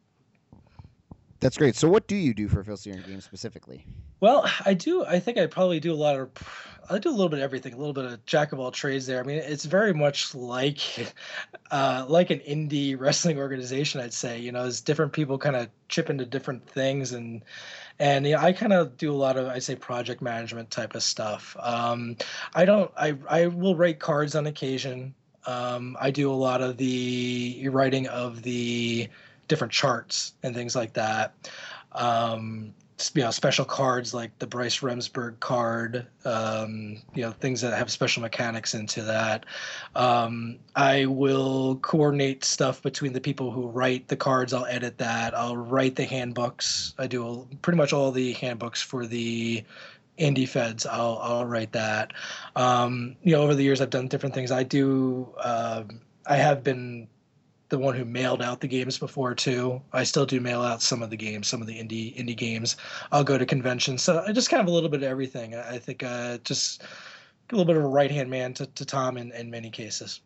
That's great. So what do you do for Philsinger Games specifically? Well, I do. I think I probably do a lot of. I do a little bit of everything, a little bit of jack of all trades there. I mean, it's very much like, uh, like an indie wrestling organization, I'd say. You know, as different people kind of chip into different things, and and you know, I kind of do a lot of, I say, project management type of stuff. Um, I don't. I I will write cards on occasion. Um, I do a lot of the writing of the different charts and things like that. Um, you know, special cards like the Bryce Remsburg card, um, you know, things that have special mechanics into that. Um, I will coordinate stuff between the people who write the cards. I'll edit that. I'll write the handbooks. I do a, pretty much all the handbooks for the indie feds. I'll I'll write that. Um, you know, over the years I've done different things. I do. Uh, I have been the one who mailed out the games before too. I still do mail out some of the games, some of the indie indie games. I'll go to conventions, so I just kind of a little bit of everything. I think uh, just a little bit of a right hand man to, to Tom in, in many cases.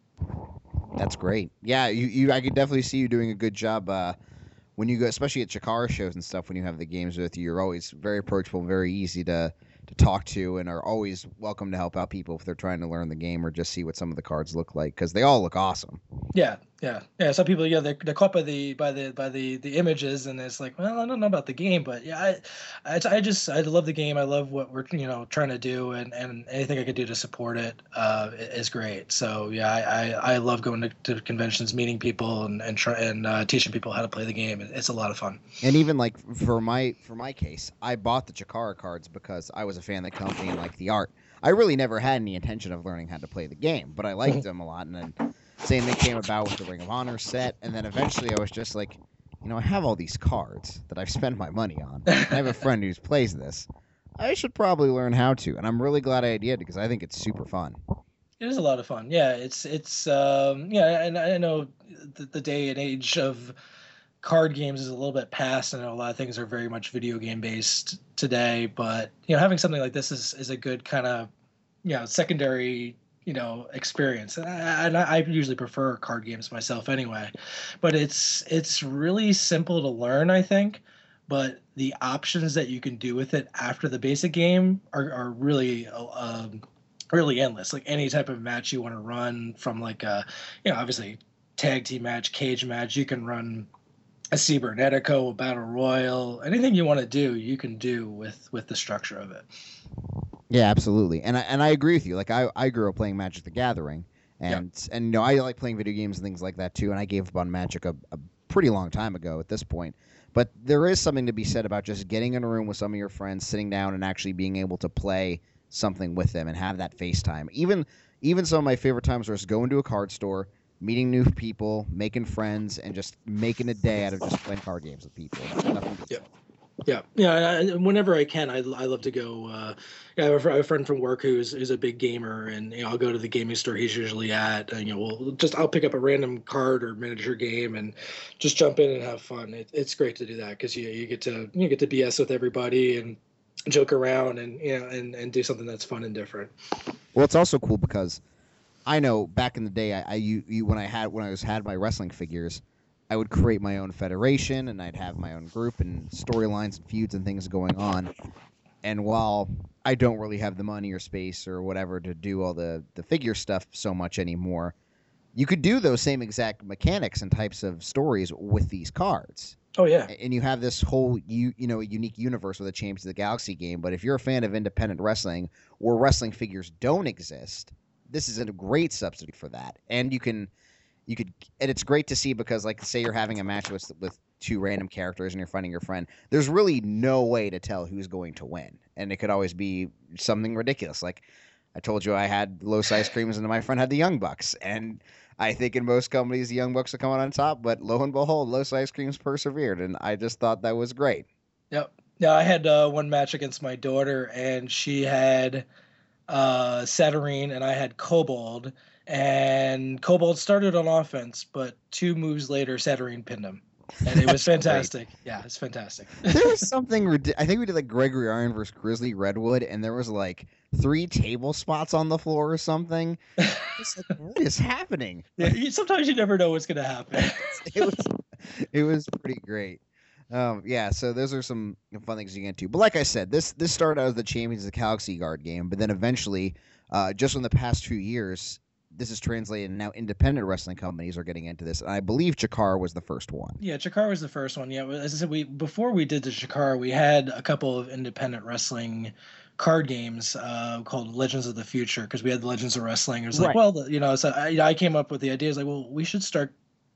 That's great. Yeah, you, you I could definitely see you doing a good job uh, when you go, especially at Chikara shows and stuff. When you have the games with you, you're always very approachable, very easy to to talk to, and are always welcome to help out people if they're trying to learn the game or just see what some of the cards look like, because they all look awesome. Yeah, yeah, yeah. Some people, yeah, they're, they're caught by the by the by the the images, and it's like, well, I don't know about the game, but yeah, I, I, I just I love the game. I love what we're you know trying to do, and, and anything I could do to support it uh, is great. So yeah, I, I, I love going to, to conventions, meeting people, and and try, and uh, teaching people how to play the game. It's a lot of fun. And even like for my for my case, I bought the Chikara cards because I was a fan of the company and liked the art. I really never had any intention of learning how to play the game, but I liked them a lot, and then same thing came about with the Ring of Honor set, and then eventually I was just like, you know, I have all these cards that I've spent my money on. I have a friend who plays this. I should probably learn how to, and I'm really glad I did because I think it's super fun. It is a lot of fun. Yeah, it's it's um, yeah, and I know the, the day and age of card games is a little bit past, and a lot of things are very much video game based today. But you know, having something like this is is a good kind of you know secondary you know experience. And I, and I usually prefer card games myself anyway. But it's it's really simple to learn, I think. But the options that you can do with it after the basic game are are really um, really endless. Like any type of match you want to run, from like a you know obviously tag team match, cage match, you can run a Cybernetico, a battle royal, anything you want to do, you can do with with the structure of it. Yeah, absolutely, and I and I agree with you. Like I, I grew up playing Magic the Gathering, and yep. and you know I like playing video games and things like that too. And I gave up on Magic a, a pretty long time ago at this point. But there is something to be said about just getting in a room with some of your friends, sitting down, and actually being able to play something with them and have that FaceTime. Even even some of my favorite times were just going to a card store, meeting new people, making friends, and just making a day out of just playing card games with people. Yeah. Yeah, yeah. I, whenever I can, I, I love to go. Uh, yeah, I have a friend from work who's who's a big gamer, and you know, I'll go to the gaming store he's usually at, and you know, we'll just I'll pick up a random card or miniature game and just jump in and have fun. It, it's great to do that because you you get to you get to B S with everybody and joke around and you know and, and do something that's fun and different. Well, it's also cool because I know back in the day, I, I you, you when I had when I was had my wrestling figures, I would create my own federation, and I'd have my own group and storylines and feuds and things going on. And while I don't really have the money or space or whatever to do all the, the figure stuff so much anymore, you could do those same exact mechanics and types of stories with these cards. Oh, yeah. And you have this whole you you know unique universe with a Champions of the Galaxy game. But if you're a fan of independent wrestling where wrestling figures don't exist, this is a great substitute for that. And you can... You could, and it's great to see because, like, say you're having a match with with two random characters and you're fighting your friend. There's really no way to tell who's going to win, and it could always be something ridiculous. Like I told you, I had Los Ice Creams, and my friend had the Young Bucks, and I think in most companies the Young Bucks are coming on top, but lo and behold, Los Ice Creams persevered, and I just thought that was great. Yep. Yeah, I had uh, one match against my daughter, and she had uh, Saturnine, and I had Kobold. And Kobold started on offense, but two moves later, Saturnine pinned him. And it was fantastic. Great. Yeah, it's fantastic. There was something, I think we did like Gregory Iron versus Grizzly Redwood, and there was like three table spots on the floor or something. It's like, what is happening? Yeah, sometimes you never know what's going to happen. it was it was pretty great. Um, yeah, so those are some fun things you get into. But like I said, this this started out as the Champions of the Galaxy Guard game, but then eventually, uh, just in the past few years, this is translated, and now independent wrestling companies are getting into this. And I believe Chikara was the first one. Yeah, Chikara was the first one. Yeah, as I said, we before we did the Chikara, we had a couple of independent wrestling card games uh, called Legends of the Future because we had the Legends of Wrestling. It was like, right. well, you know, so I, I came up with the idea. It's like, well, we should start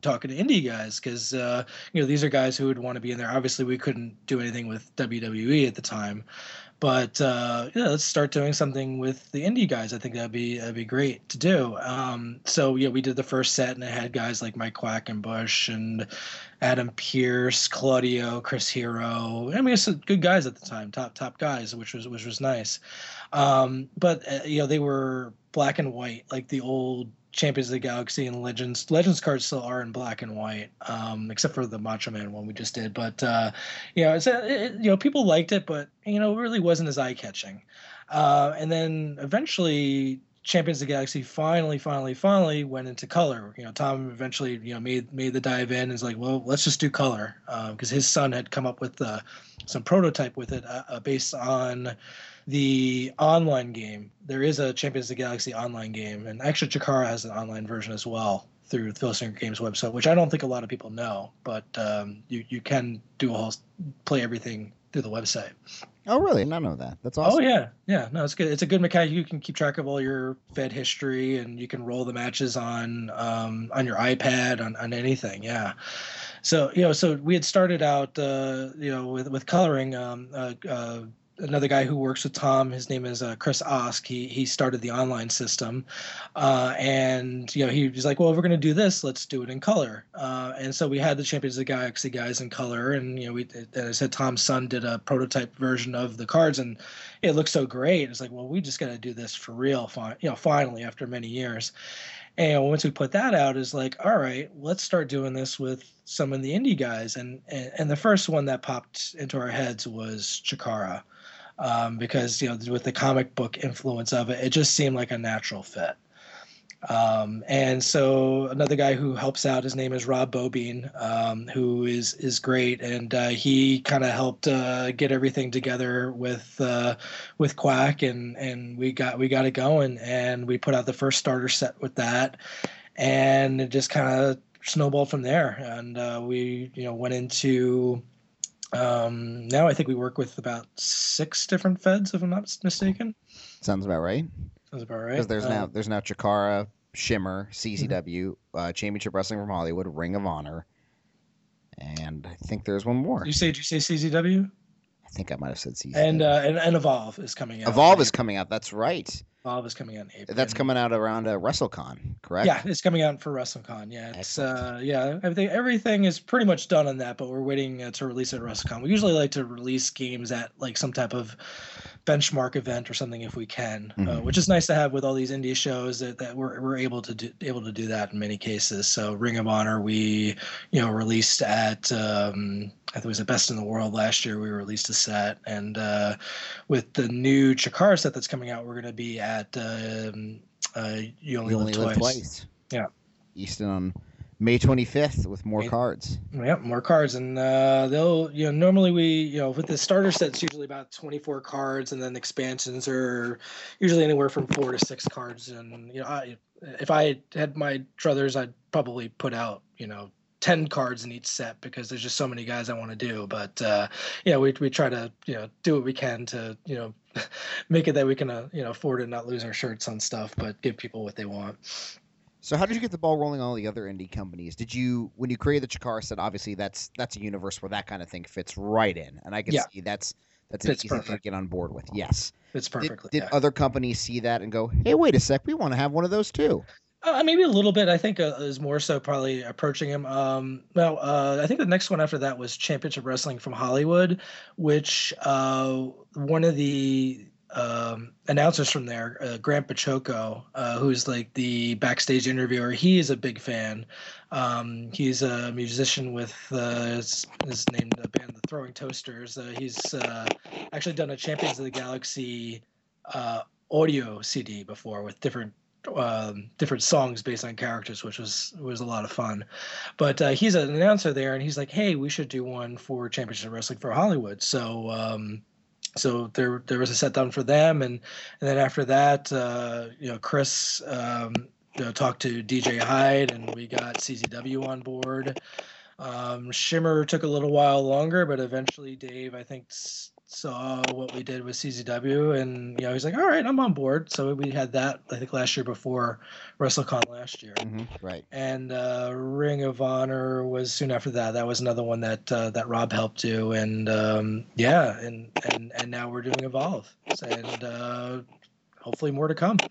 talking to indie guys because uh, you know these are guys who would want to be in there. Obviously, we couldn't do anything with W W E at the time, but uh, yeah, let's start doing something with the indie guys. I think that'd be that'd be great to do. Um, so yeah, we did the first set, and it had guys like Mike Quackenbush and Adam Pierce, Claudio, Chris Hero. I mean, it's good guys at the time, top top guys, which was which was nice. Um, but uh, you know, they were black and white, like the old Champions of the Galaxy and Legends. Legends cards still are in black and white, um, except for the Macho Man one we just did. But uh, you know, it's a, it, you know, people liked it, but you know, it really wasn't as eye catching. Uh, and then eventually, Champions of the Galaxy finally, finally, finally went into color. You know, Tom eventually, you know, made made the dive in and is like, well, let's just do color because uh, his son had come up with uh, some prototype with it uh, uh, based on the online game. There is a Champions of the Galaxy online game, and actually Chikara has an online version as well through the Philsinger Games website, which I don't think a lot of people know, but um, you you can do a whole play everything through the website. Oh, really? None of that. That's Oh awesome. yeah, yeah. No, it's good. It's a good mechanic. You can keep track of all your Fed history, and you can roll the matches on um, on your iPad on, on anything. Yeah. So you know, so we had started out, uh, you know, with with coloring. Um, uh, uh, another guy who works with Tom, his name is uh, Chris Osk. He he started the online system, uh, and you know, he was like, well, if we're going to do this, let's do it in color. Uh, and so we had the Champions of the Galaxy guys in color, and you know, we as I said, Tom's son did a prototype version of the cards, and it looked so great. It's like, well, we just got to do this for real, fi- you know, finally after many years. And once we put that out, is like, all right, let's start doing this with some of the indie guys. And and, and the first one that popped into our heads was Chikara, um, because you know with the comic book influence of it, it just seemed like a natural fit. Um, and so another guy who helps out, his name is Rob Bobine, um, who is is great, and uh, he kind of helped uh, get everything together with uh, with Quack, and and we got we got it going, and we put out the first starter set with that, and it just kind of snowballed from there, and uh, we you know went into um, now I think we work with about six different feds, if I'm not mistaken. Sounds about right. Sounds about right. Because there's um, now there's now Chikara, Shimmer, C Z W, mm-hmm. uh, Championship Wrestling from Hollywood, Ring of Honor, and I think there's one more. Did you say did you say C Z W? I think I might have said C Z W. And uh, and, and Evolve is coming out. Evolve is coming out. That's right. Evolve is coming out in April. That's coming out around uh, WrestleCon, correct? Yeah, it's coming out for WrestleCon. Yeah, it's uh, yeah, everything everything is pretty much done on that, but we're waiting uh, to release it at WrestleCon. We usually like to release games at like some type of benchmark event or something if we can, mm-hmm. uh, which is nice to have with all these indie shows that, that we're we're able to do able to do that in many cases. So Ring of Honor, we you know released at um, I think it was the Best in the World last year. We released a set, and uh, with the new Chikara set that's coming out, we're going to be at um, uh, You Only, you only Live, live, Twice. twice. Yeah, Easton on May twenty-fifth with more May, cards. Yep, more cards, and uh, they'll you know normally we you know with the starter set it's usually about twenty-four cards, and then expansions are usually anywhere from four to six cards. And you know, I, if I had my druthers, I'd probably put out you know. ten cards in each set because there's just so many guys I want to do. But, uh, yeah, we we try to, you know, do what we can to, you know, make it that we can, uh, you know, afford it, not lose our shirts on stuff, but give people what they want. So how did you get the ball rolling on all the other indie companies? Did you, when you created the Chikara set, obviously that's that's a universe where that kind of thing fits right in. And I can yeah. see that's that's an easy thing to get on board with. Yes. It's perfectly. Did, did yeah. other companies see that and go, hey, wait a sec, we want to have one of those too? Uh, maybe a little bit. I think uh, is more so probably approaching him. Um, well, uh, I think the next one after that was Championship Wrestling from Hollywood, which uh, one of the um, announcers from there, uh, Grant Pachoco, uh, who's like the backstage interviewer, he is a big fan. Um, he's a musician with uh, his, his named the band The Throwing Toasters. Uh, he's uh, actually done a Champions of the Galaxy uh, audio C D before with different. Um, different songs based on characters, which was was a lot of fun. But uh, he's an announcer there, and he's like, "Hey, we should do one for Championship Wrestling for Hollywood." So, um, so there there was a set done for them, and and then after that, uh, you know, Chris um, you know, talked to D J Hyde, and we got C Z W on board. Um, Shimmer took a little while longer, but eventually Dave, I think, s- saw what we did with C Z W, and you know he's like, all right, I'm on board. So we had that I think last year before WrestleCon last year. Mm-hmm. Right. And uh, Ring of Honor was soon after that. That was another one that uh, that Rob helped do, and um, yeah, and and and now we're doing Evolve, and uh, hopefully more to come.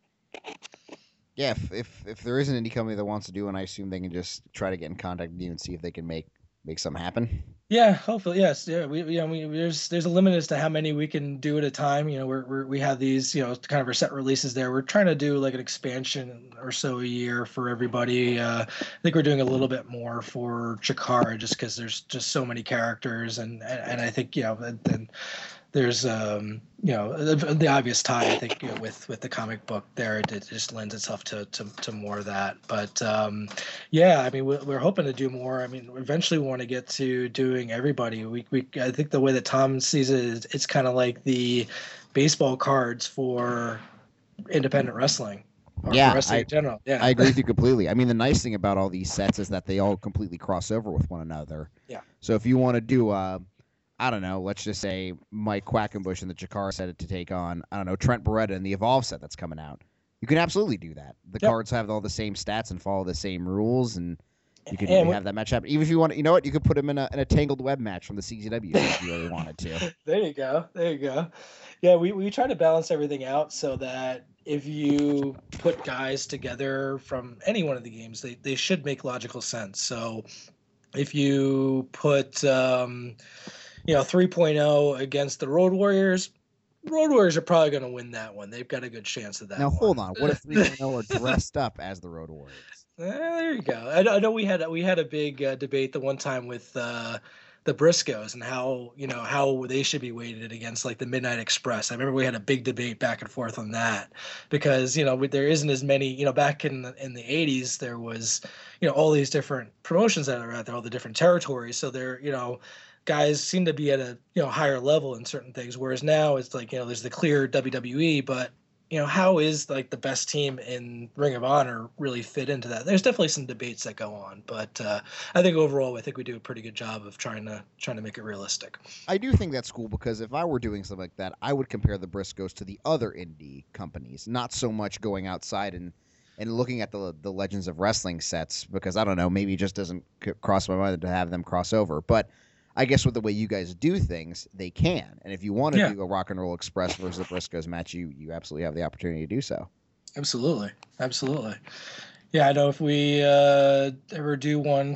Yeah, if, if if there is an indie company that wants to do one, I assume they can just try to get in contact with you and see if they can make make something happen. Yeah, hopefully, yes. Yeah, we, you know, we, there's there's a limit as to how many we can do at a time. You know, we're, we're we have these, you know, kind of our set releases there. We're trying to do like an expansion or so a year for everybody. Uh, I think we're doing a little bit more for Chikara just because there's just so many characters, and and, and I think you know, then there's um you know the, the obvious tie I think you know, with with the comic book there it, it just lends itself to, to to more of that, but um yeah, I mean we're, we're hoping to do more. I mean eventually we want to get to doing everybody. we, we I think the way that Tom sees it is it's kind of like the baseball cards for independent wrestling or for Yeah, wrestling I in general. Yeah, I agree with you completely. I mean, the nice thing about all these sets is that they all completely cross over with one another. Yeah. So if you want to do uh I don't know, let's just say Mike Quackenbush in the Chikara set to take on, I don't know, Trent Beretta in the Evolve set that's coming out. You can absolutely do that. The Yep. cards have all the same stats and follow the same rules, and you can And really we- have that match happen. Even if you want, you know what, you could put them in a, in a tangled web match from the C Z W if you really wanted to. There you go. There you go. Yeah, we, we try to balance everything out so that if you put guys together from any one of the games, they, they should make logical sense. So if you put, um, you know, 3.0 against the Road Warriors, Road Warriors are probably going to win that one. They've got a good chance of that Now one. hold on, what if three point oh are dressed up as the Road Warriors? Eh, there you go. I, know- I know we had we had a big uh, debate the one time with uh, the Briscoes and how you know how they should be weighted against like the Midnight Express. I remember we had a big debate back and forth on that because you know there isn't as many. You know, back in the, in the eighties there was you know all these different promotions that are out there, all the different territories. So they're you know guys seem to be at a you know higher level in certain things, whereas now it's like you know there's the clear W W E, but you know, how is like the best team in Ring of Honor really fit into that? There's definitely some debates that go on, but uh, I think overall, I think we do a pretty good job of trying to trying to make it realistic. I do think that's cool because if I were doing something like that, I would compare the Briscoes to the other indie companies, not so much going outside and and looking at the the Legends of Wrestling sets because I don't know, maybe it just doesn't c- cross my mind to have them cross over. But I guess with the way you guys do things, they can. And if you want to Yeah. do a Rock and Roll Express versus the Briscoes match, you you absolutely have the opportunity to do so. Absolutely, absolutely. Yeah, I know if we uh, ever do one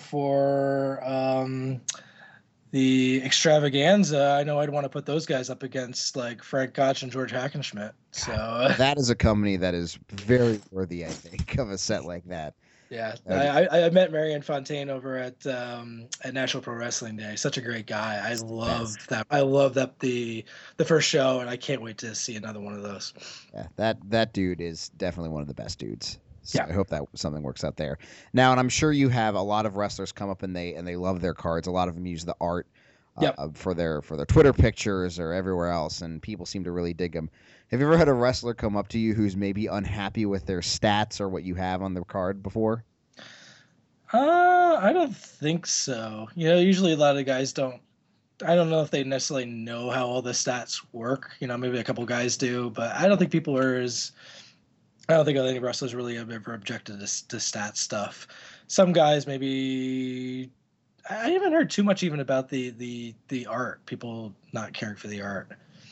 for um, the extravaganza, I know I'd want to put those guys up against like Frank Gotch and George Hackenschmidt. So uh, That is a company that is very worthy, I think, of a set like that. yeah, Okay. I, I I met Marion Fontaine over at um, at National Pro Wrestling Day. Such a great guy. I love that. I love that the the first show, and I can't wait to see another one of those. Yeah, that that dude is definitely one of the best dudes. So Yeah. I hope that something works out there. Now, and I'm sure you have a lot of wrestlers come up and they and they love their cards. A lot of them use the art uh, Yep. for their for their Twitter pictures or everywhere else, and people seem to really dig them. Have you ever had a wrestler come up to you who's maybe unhappy with their stats or what you have on the card before? Uh, I don't think so. You know, usually a lot of guys don't. I don't know if they necessarily know how all the stats work. You know, maybe a couple guys do, but I don't think people are as. I don't think any wrestlers really have ever objected to, to stat stuff. Some guys maybe. I haven't heard too much even about the the the art. People not caring for the art.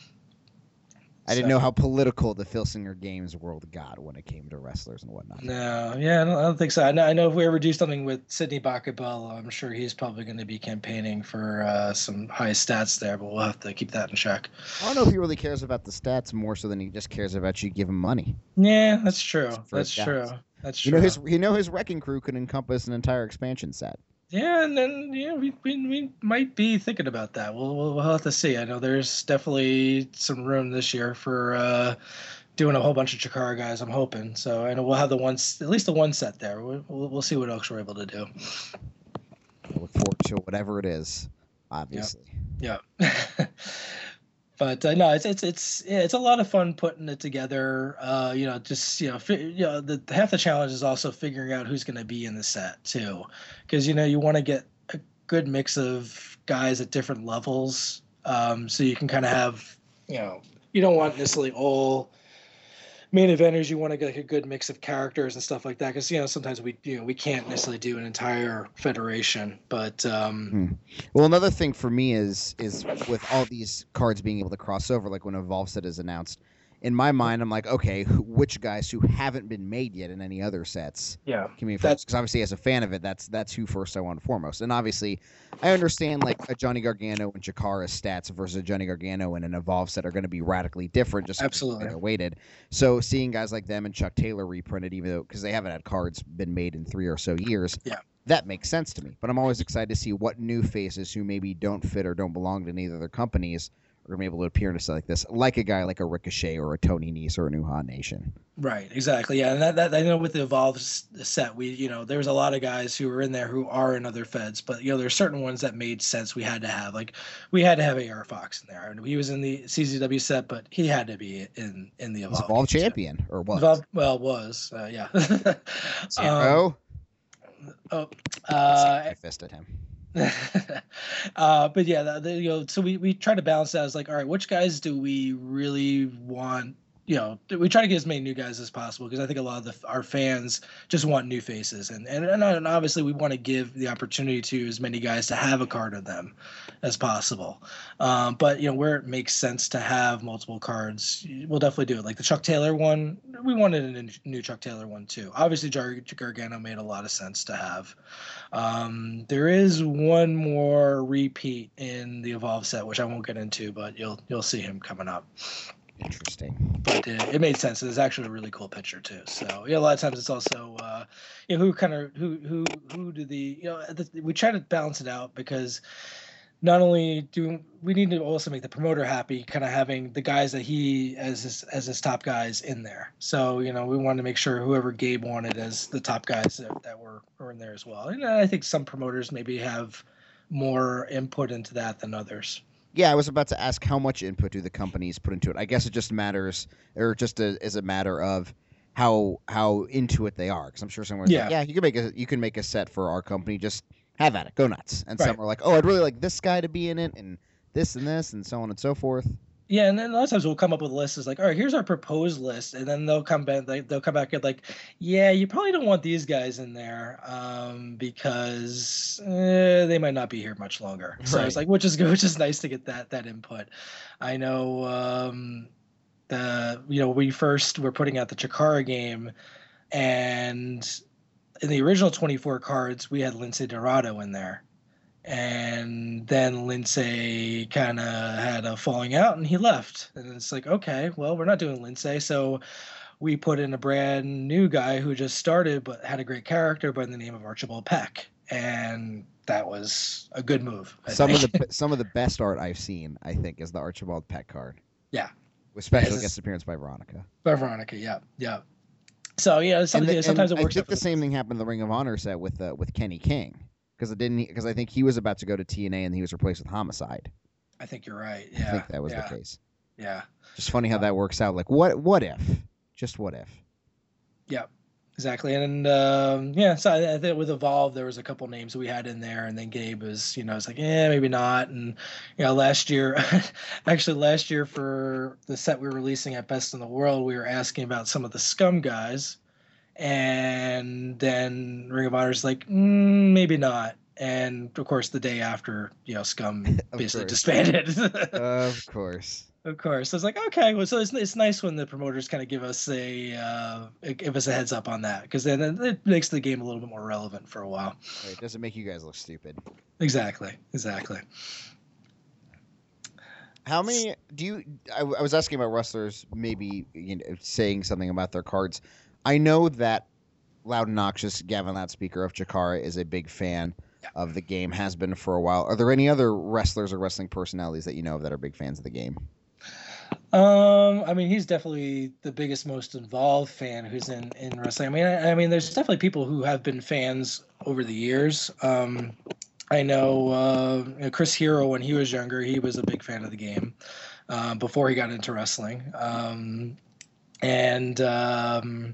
I didn't So, know how political the Filsinger Games world got when it came to wrestlers and whatnot. no, yeah, I don't, I don't think so. I know, I know if we ever do something with Sidney Bakabella, I'm sure he's probably going to be campaigning for uh, some high stats there, but we'll have to keep that in check. I don't know if he really cares about the stats more so than he just cares about you give him money. Yeah, that's true. For That's his true. stats. That's You true. know his you know his wrecking crew could encompass an entire expansion set. Yeah, and then yeah, we, we we might be thinking about that. We'll we'll, we'll have to see. I know there's definitely some room this year for uh, doing a whole bunch of Chikara guys. I'm hoping. So I know we'll have the ones at least the one set there. We'll we'll, we'll see what else we're able to do. I look forward to whatever it is, obviously. Yeah. But uh, no, it's it's it's yeah, it's a lot of fun putting it together. Uh, you know, just you know, fi- you know, the half the challenge is also figuring out who's going to be in the set too, because you know you want to get a good mix of guys at different levels Um, so you can kind of have, you know, you don't want necessarily all main eventers. You want to get like a good mix of characters and stuff like that, because you know sometimes we you know we can't necessarily do an entire federation, but um, Hmm. Well, another thing for me is is with all these cards being able to cross over, like when Evolve Set is announced. In my mind, I'm like, okay, who, which guys who haven't been made yet in any other sets yeah, can be that first? Because obviously, as a fan of it, that's that's who first I want foremost. And obviously, I understand like a Johnny Gargano and Chikara stats versus a Johnny Gargano and an Evolve set are going to be radically different just because absolutely. they're weighted. So seeing guys like them and Chuck Taylor reprinted, even though because they haven't had cards been made in three or so years, Yeah. that makes sense to me. But I'm always excited to see what new faces who maybe don't fit or don't belong to neither of their companies are going to be able to appear in a set like this, like a guy like a Ricochet or a Tony Nese or a New Ha Nation. Right, exactly. Yeah, and that, that I know with the Evolve set, we you know there's a lot of guys who are in there who are in other feds, but you know there's certain ones that made sense. We had to have like we had to have A R Fox in there, and he was in the C Z W set, but he had to be in in the He's Evolve. Evolve Games, champion yeah. or what? Evolve, well, was uh, yeah. um, Zero. oh, Let's see uh, if I fisted him. uh, but yeah, the, the, you know, so we we try to balance that. As like, all right, which guys do we really want? You know, we try to get as many new guys as possible because I think a lot of the, our fans just want new faces, and and and obviously we want to give the opportunity to as many guys to have a card of them as possible. Um, but you know, where it makes sense to have multiple cards, we'll definitely do it. Like the Chuck Taylor one, we wanted a new Chuck Taylor one too. Obviously, Jar- Gargano made a lot of sense to have. Um, there is one more repeat in the Evolve set, which I won't get into, but you'll you'll see him coming up. Interesting. But it, it made sense. It's actually a really cool picture too. So yeah, a lot of times it's also uh, you know who kind of who who who do the you know the, we try to balance it out because not only do we need to also make the promoter happy, kind of having the guys that he as his as his top guys in there. So you know we wanted to make sure whoever Gabe wanted as the top guys that, that were were in there as well. And I think some promoters maybe have more input into that than others. Yeah, I was about to ask how much input do the companies put into it. I guess it just matters, or just a, is a matter of how how into it they are. Because I'm sure someone's Yeah. like, yeah, you can make a you can make a set for our company. Just have at it, go nuts. And Right. some are like, oh, I'd really like this guy to be in it, and this and this, and so on and so forth. Yeah, and then a lot of times we'll come up with a list. It's like, all right, here's our proposed list, and then they'll come back. They, they'll come back and like, yeah, you probably don't want these guys in there um, because eh, they might not be here much longer. So Right. it's like, which is good, which is nice to get that that input. I know um, the you know we first were putting out the Chikara game, and in the original twenty-four cards, we had Lince Dorado in there. And then Lindsay kind of had a falling out and he left. And it's like, okay, well, we're not doing Lindsay. So we put in a brand new guy who just started but had a great character by the name of Archibald Peck. And that was a good move. I some think. of the some of the best art I've seen, I think, is the Archibald Peck card. Yeah. With special Yeah, guest appearance by Veronica. By Veronica, yeah. Yeah. So yeah, some, And, the, yeah, sometimes and it works. I think the same thing happened in the Ring of Honor set with uh, with Kenny King. Because it didn't. Because I think he was about to go to T N A and he was replaced with Homicide. I think you're right. Yeah, I think that was yeah, the case. Yeah. Just funny how that works out. Like what? What if? Just what if? Yeah, exactly. And um, yeah, so I, I think with Evolve, there was a couple names we had in there, and then Gabe was, you know, it's like, yeah, maybe not. And you know, last year, actually, last year for the set we were releasing at Best in the World, we were asking about some of the Scum guys. And then Ring of Honor's like, mm, maybe not. And of course, the day after, you know, Scum basically course. disbanded. Of course. Of course. So it's like, okay, well, so it's, it's nice when the promoters kind of give us a uh, give us a heads up on that, because then it makes the game a little bit more relevant for a while. Right, it doesn't make you guys look stupid. Exactly. Exactly. How many do you? I, I was asking about wrestlers maybe you know, saying something about their cards. I know that Loud and Noxious Gavin Loudspeaker of Chikara is a big fan Yeah. of the game, has been for a while. Are there any other wrestlers or wrestling personalities that you know of that are big fans of the game? Um, I mean, he's definitely the biggest, most involved fan who's in, in wrestling. I mean, I, I mean, there's definitely people who have been fans over the years. Um, I know, uh, you know, Chris Hero, when he was younger, he was a big fan of the game uh, before he got into wrestling. Um, and um,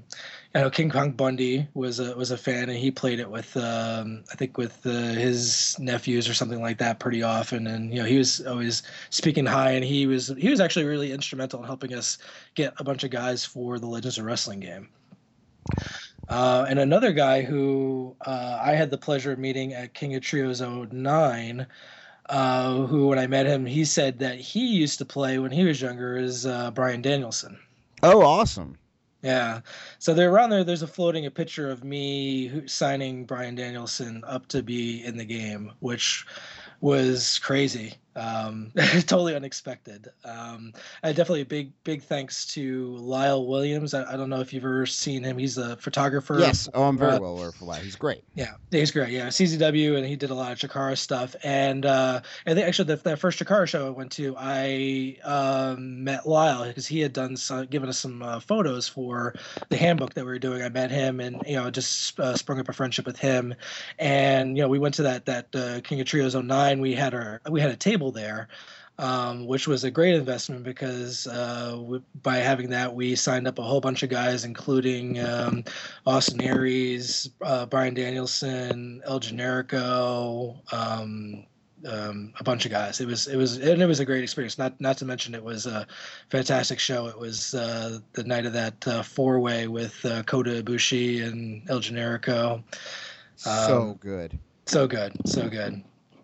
I know King Kong Bundy was a was a fan, and he played it with um, I think with uh, his nephews or something like that pretty often. And you know, he was always speaking high, and he was he was actually really instrumental in helping us get a bunch of guys for the Legends of Wrestling game. Uh, and another guy who uh, I had the pleasure of meeting at King of Trios 'oh nine, uh, who when I met him, he said that he used to play when he was younger, is uh, Brian Danielson. Oh, awesome. Yeah. So they're around there. There's a floating a picture of me who, signing Brian Danielson up to be in the game, which was crazy. Um, totally unexpected. Um, and definitely a big, big thanks to Lyle Williams. I, I don't know if you've ever seen him. He's a photographer. Yes. Oh, I'm very uh, well aware for Lyle. He's great. yeah, he's great. Yeah, C Z W, and he did a lot of Chikara stuff. And uh, I think actually the, that first Chikara show I went to, I um, met Lyle because he had done some, given us some uh, photos for the handbook that we were doing. I met him, and you know, just uh, sprung up a friendship with him. And you know, we went to that that uh, King of Trios 'oh nine. We had our we had a table there. Um, which was a great investment because uh, w- by having that, we signed up a whole bunch of guys, including um, Austin Aries, uh, Brian Danielson, El Generico, um, um, a bunch of guys. It was it was and it was a great experience. Not not to mention it was a fantastic show. It was uh, the night of that uh, four way with uh, Kota Ibushi and El Generico. So Um, good. so good, so good.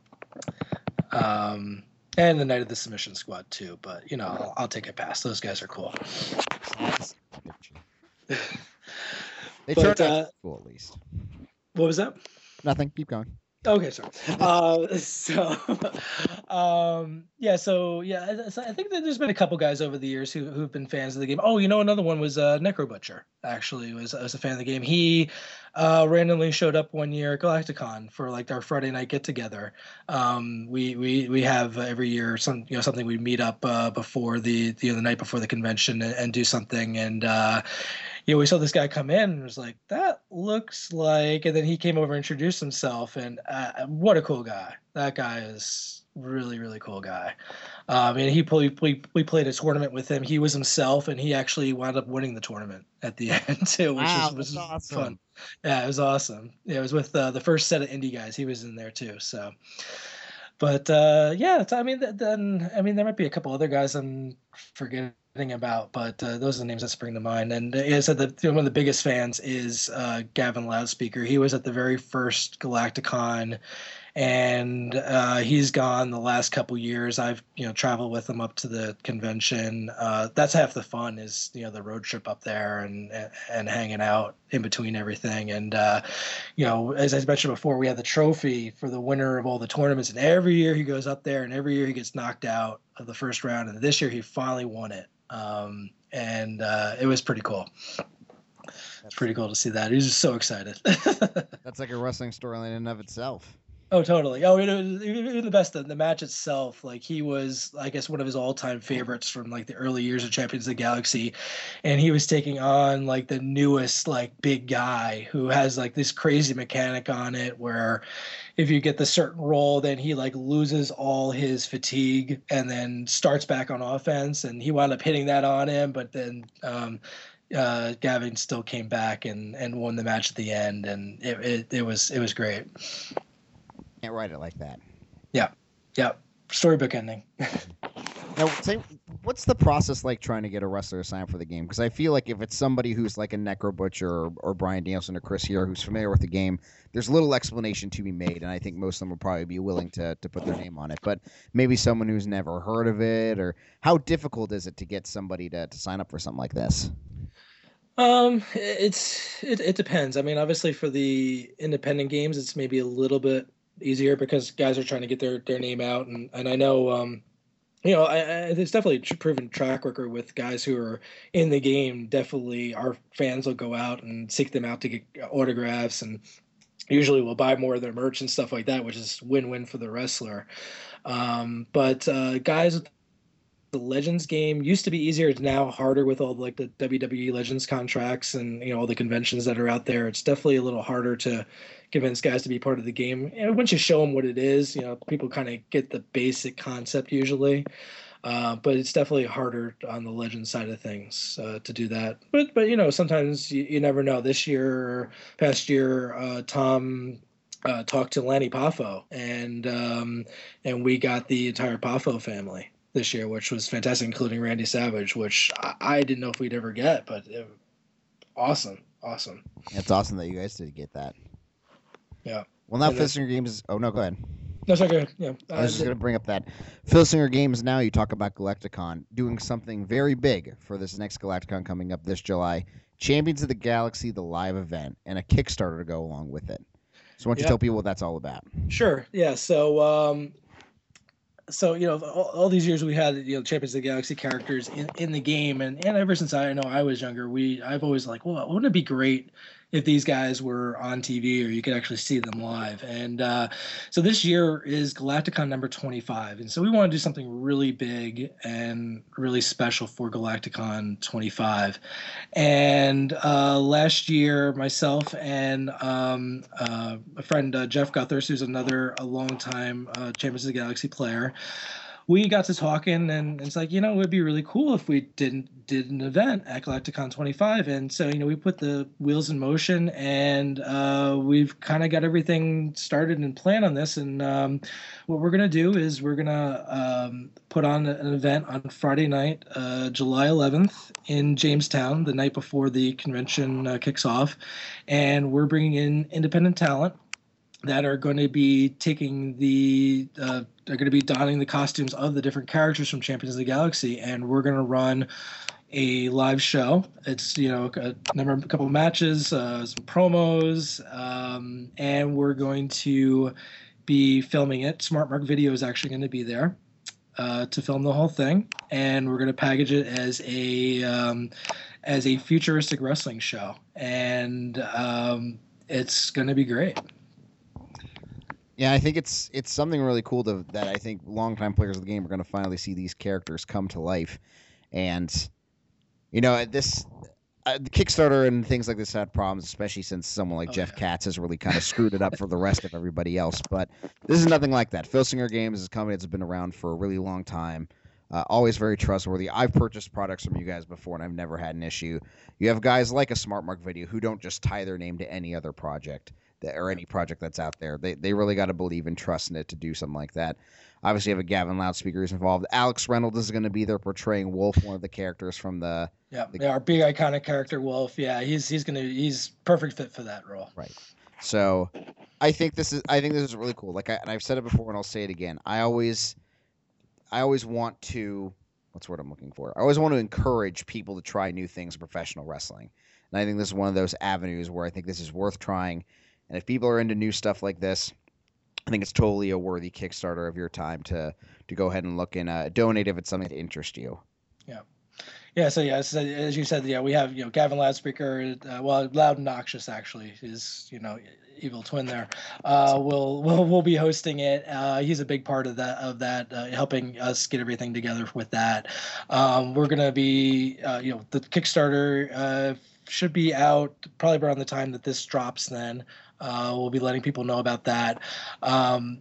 Um, and the night of the submission squad too, but you know, I'll, I'll take it past. Those guys are cool. They But turned out uh, cool at least. what was that? Nothing. Keep going. Okay, sorry. Uh, so, um, yeah, so yeah, so I think that there's been a couple guys over the years who who've been fans of the game. Oh, you know, another one was uh, Necro Butcher. Actually, was was a fan of the game. He uh, randomly showed up one year at Galacticon for like our Friday night get together. Um, we we we have every year some you know something we meet up uh, before the the, the night before the convention and, and do something and. Uh, you know, we saw this guy come in and was like, that looks like, and then he came over and introduced himself, and uh, what a cool guy. That guy is really, really cool guy. Um, and he played, we, we played a tournament with him. He was himself, and he actually wound up winning the tournament at the end too, which Wow, was, which was awesome. fun. Yeah, it was awesome. Yeah, it was with uh, the first set of indie guys. He was in there too. So, but uh, yeah, I mean, then I mean, there might be a couple other guys I'm forgetting about, but uh, those are the names that spring to mind. And I said that one of the biggest fans is uh, Gavin Loudspeaker. He was at the very first Galacticon, and uh, he's gone the last couple years. I've you know traveled with him up to the convention. Uh, that's half the fun is you know the road trip up there and and hanging out in between everything. And uh, you know as I mentioned before, we had the trophy for the winner of all the tournaments, and every year he goes up there, and every year he gets knocked out of the first round. And this year he finally won it, um, and uh, it was pretty cool. It's pretty cool to see that. He was just so excited. That's like a wrestling storyline in and of itself. Oh, totally. Oh, it was even the best. The, the match itself, like he was, I guess, one of his all-time favorites from like the early years of Champions of the Galaxy, and he was taking on like the newest like big guy who has like this crazy mechanic on it where if you get the certain roll, then he like loses all his fatigue and then starts back on offense, and he wound up hitting that on him, but then. Um, uh, Gavin still came back and, and won the match at the end, and it, it, it was it was great. Can't write it like that. Yeah, yeah. Storybook ending. Now, say, what's the process like trying to get a wrestler signed for the game? Because I feel like if it's somebody who's like a Necro Butcher or, or Brian Danielson or Chris here who's familiar with the game, there's little explanation to be made, and I think most of them will probably be willing to to put their name on it. But maybe someone who's never heard of it, or how difficult is it to get somebody to, to sign up for something like this? Um, it's it, it depends. I mean, obviously for the independent games, it's maybe a little bit easier because guys are trying to get their their name out, and and I know um you know I, I there's definitely a proven track record with guys who are in the game. Definitely, our fans will go out and seek them out to get autographs, and usually we'll buy more of their merch and stuff like that, which is win-win for the wrestler. Um, but uh, guys with the Legends game used to be easier. It's now harder with all like the W W E Legends contracts and you know all the conventions that are out there. It's definitely a little harder to convince guys to be part of the game. And once you show them what it is, you know, people kind of get the basic concept usually. Uh, but it's definitely harder on the legend side of things uh, to do that. But but you know, sometimes you, you never know. This year, past year, uh, Tom uh, talked to Lanny Poffo, and um, and we got the entire Poffo family this year, which was fantastic, including Randy Savage, which I, I didn't know if we'd ever get, but it, awesome, awesome. It's awesome that you guys did get that. Yeah. Well, now And then- Filsinger Games. Oh no, go ahead. That's okay. Yeah. I was Uh, just going to bring up that Filsinger Games. Now you talk about Galacticon doing something very big for this next Galacticon coming up this July. Champions of the Galaxy, the live event, and a Kickstarter to go along with it. So why don't you Yeah. tell people what that's all about? Sure. Yeah. So, um, so you know, all, all these years we had you know Champions of the Galaxy characters in, in the game, and, and ever since I know I was younger, we I've always like, well, wouldn't it be great if these guys were on T V or you could actually see them live? And uh, so this year is Galacticon number twenty-five, and so we want to do something really big and really special for Galacticon twenty-five. And uh, last year, myself and um, uh, a friend, uh, Jeff Guthers, who's another a longtime uh, Champions of the Galaxy player, we got to talking, and it's like, you know, it would be really cool if we didn't did an event at Galacticon twenty-five. And so, you know, we put the wheels in motion, and uh, we've kind of got everything started and planned on this. And um, what we're gonna do is we're gonna um, put on an event on Friday night, uh, July eleventh, in Jamestown, the night before the convention uh, kicks off, and we're bringing in independent talent that are going to be taking the uh, are going to be donning the costumes of the different characters from Champions of the Galaxy, and we're going to run a live show. It's you know a number, a couple of matches, uh, some promos, um, and we're going to be filming it. Smart Mark Video is actually going to be there uh, to film the whole thing, and we're going to package it as a um, as a futuristic wrestling show, and um, it's going to be great. Yeah, I think it's it's something really cool to, that I think longtime players of the game are going to finally see these characters come to life, and you know this uh, the Kickstarter and things like this had problems, especially since someone like Oh, Jeff yeah. Katz has really kind of screwed it up for the rest of everybody else. But this is nothing like that. Filsinger Games is a company that's been around for a really long time. Uh, always very trustworthy. I've purchased products from you guys before, and I've never had an issue. You have guys like a Smart Mark Video who don't just tie their name to any other project that, or any project that's out there. They they really got to believe and trust in it to do something like that. Obviously, you have a Gavin Loudspeaker who's involved. Alex Reynolds is going to be there portraying Wolf, one of the characters from the Yeah, the, yeah, our big iconic character Wolf. Yeah, he's he's gonna he's perfect fit for that role. right. So, I think this is I think this is really cool. Like, I, and I've said it before, and I'll say it again. I always I always want to what's the word I'm looking for? I always want to encourage people to try new things in professional wrestling, and I think this is one of those avenues where I think this is worth trying. And if people are into new stuff like this, I think it's totally a worthy Kickstarter of your time to to go ahead and look and uh, donate if it's something that interests you. Yeah, yeah. So yeah, so as you said, yeah, we have you know Gavin Loudspeaker. Uh, well, Loud and Noxious actually is you know evil twin there. Uh, we'll we'll we'll be hosting it. Uh, he's a big part of that of that, uh, helping us get everything together with that. Um, we're gonna be uh, you know the Kickstarter uh, should be out probably around the time that this drops. Then uh, we'll be letting people know about that. Um,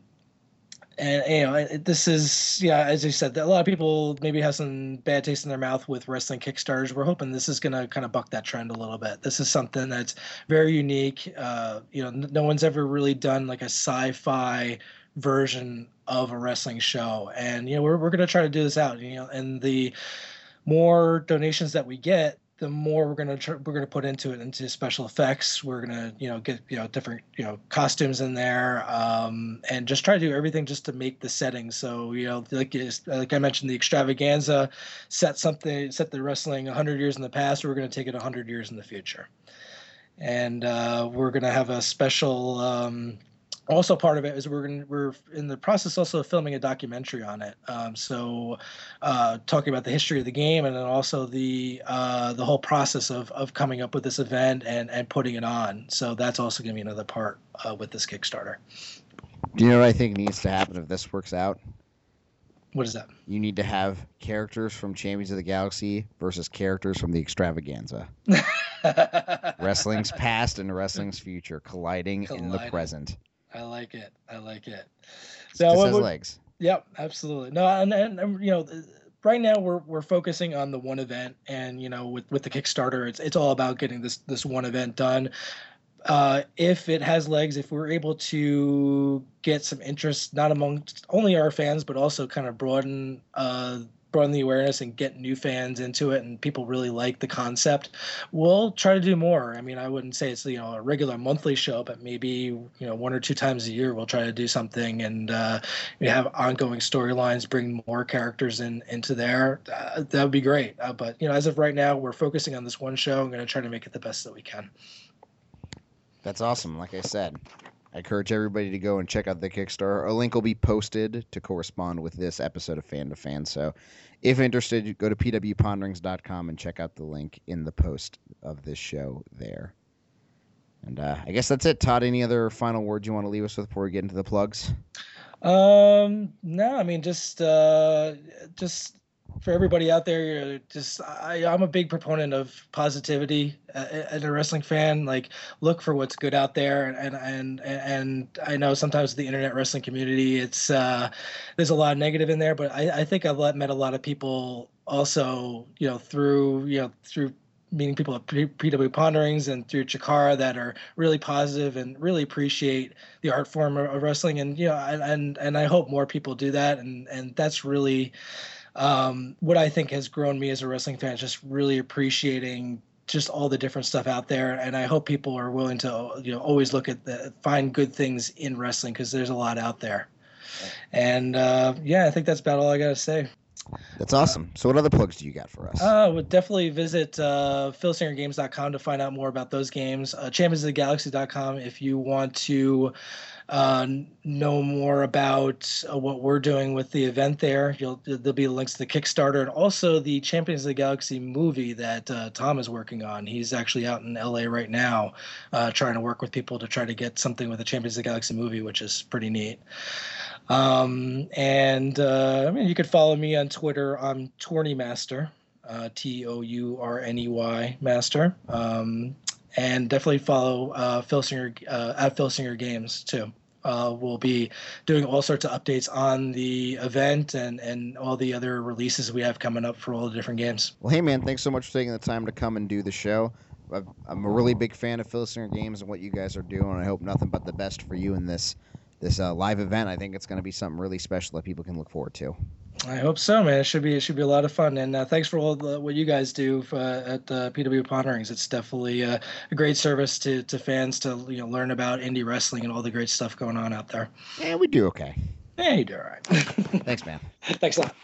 and you know it, this is yeah as you said a lot of people maybe have some bad taste in their mouth with wrestling kickstarters. We're hoping this is going to kind of buck that trend a little bit. This is something that's very unique. Uh, you know n- no one's ever really done like a sci-fi version of a wrestling show, and you know we're, we're going to try to do this out, you know and the more donations that we get, the more we're gonna tr- we're gonna put into it, into special effects. We're gonna you know get you know different you know costumes in there, um, and just try to do everything just to make the setting. So you know like like I mentioned, the extravaganza set something set the wrestling one hundred years in the past. We're gonna take it one hundred years in the future, and uh, we're gonna have a special. Um, also part of it is we're going we're in the process also of filming a documentary on it, um, so uh, talking about the history of the game, and then also the uh, the whole process of, of coming up with this event and, and putting it on. So that's also going to be another part uh, with this Kickstarter. Do you know what I think needs to happen if this works out? What is that? You need to have characters from Champions of the Galaxy versus characters from the extravaganza. Wrestling's past and wrestling's future colliding, colliding. in the present. I like it. I like it. So this has legs. Yep, absolutely. No, and, and, and you know, right now we're we're focusing on the one event, and you know, with with the Kickstarter, it's it's all about getting this this one event done. Uh, if it has legs, if we're able to get some interest, not amongst only our fans, but also kind of broaden uh, broaden the awareness and get new fans into it, and people really like the concept, we'll try to do more. I mean, I wouldn't say it's, you know, a regular monthly show, but maybe, you know, one or two times a year we'll try to do something, and uh, we have ongoing storylines, bring more characters in into there. Uh, that would be great. Uh, but you know, as of right now, we're focusing on this one show. I'm going to try to make it the best that we can. That's awesome. Like I said, I encourage everybody to go and check out the Kickstarter. A link will be posted to correspond with this episode of Fan to Fan. So if interested, go to p w ponderings dot com and check out the link in the post of this show there. And uh, I guess that's it. Todd, any other final words you want to leave us with before we get into the plugs? Um, no, I mean, just, uh, just for everybody out there, just, I, I'm a big proponent of positivity uh, as a wrestling fan. Like, look for what's good out there. And, and, and I know sometimes the internet wrestling community, it's, uh, there's a lot of negative in there, but I, I think I've met a lot of people also, you know, through, you know, through meeting people at P W Ponderings and through Chikara that are really positive and really appreciate the art form of wrestling. And, you know, and, and, and I hope more people do that. And, and that's really um, what I think has grown me as a wrestling fan, just really appreciating just all the different stuff out there. And I hope people are willing to, you know, always look at the, find good things in wrestling, because there's a lot out there. And uh, yeah, I think that's about all I got to say. That's awesome. So what other plugs do you got for us? Uh, would definitely visit uh, phil singer games dot com to find out more about those games. Uh, champions of the galaxy dot com if you want to uh, know more about uh, what we're doing with the event there. You'll, there'll be links to the Kickstarter and also the Champions of the Galaxy movie that uh, Tom is working on. He's actually out in L A right now uh, trying to work with people to try to get something with the Champions of the Galaxy movie, which is pretty neat. Um, and, uh, I mean, you could follow me on Twitter. I'm Tourney Master, uh, T O U R N E Y Master. Um, and definitely follow, uh, Phil Singer, uh, at Phil Singer Games too. Uh, we'll be doing all sorts of updates on the event and, and all the other releases we have coming up for all the different games. Well, hey man, thanks so much for taking the time to come and do the show. I'm a really big fan of Phil Singer Games and what you guys are doing. I hope nothing but the best for you in this this uh, live event. I think it's going to be something really special that people can look forward to. I hope so, man. It should be it should be a lot of fun. And uh, thanks for all the, what you guys do uh, at uh, P W Ponderings. It's definitely uh, a great service to, to fans to, you know, learn about indie wrestling and all the great stuff going on out there. Yeah, we do okay. Yeah, you do all right. Thanks, man. Thanks a lot.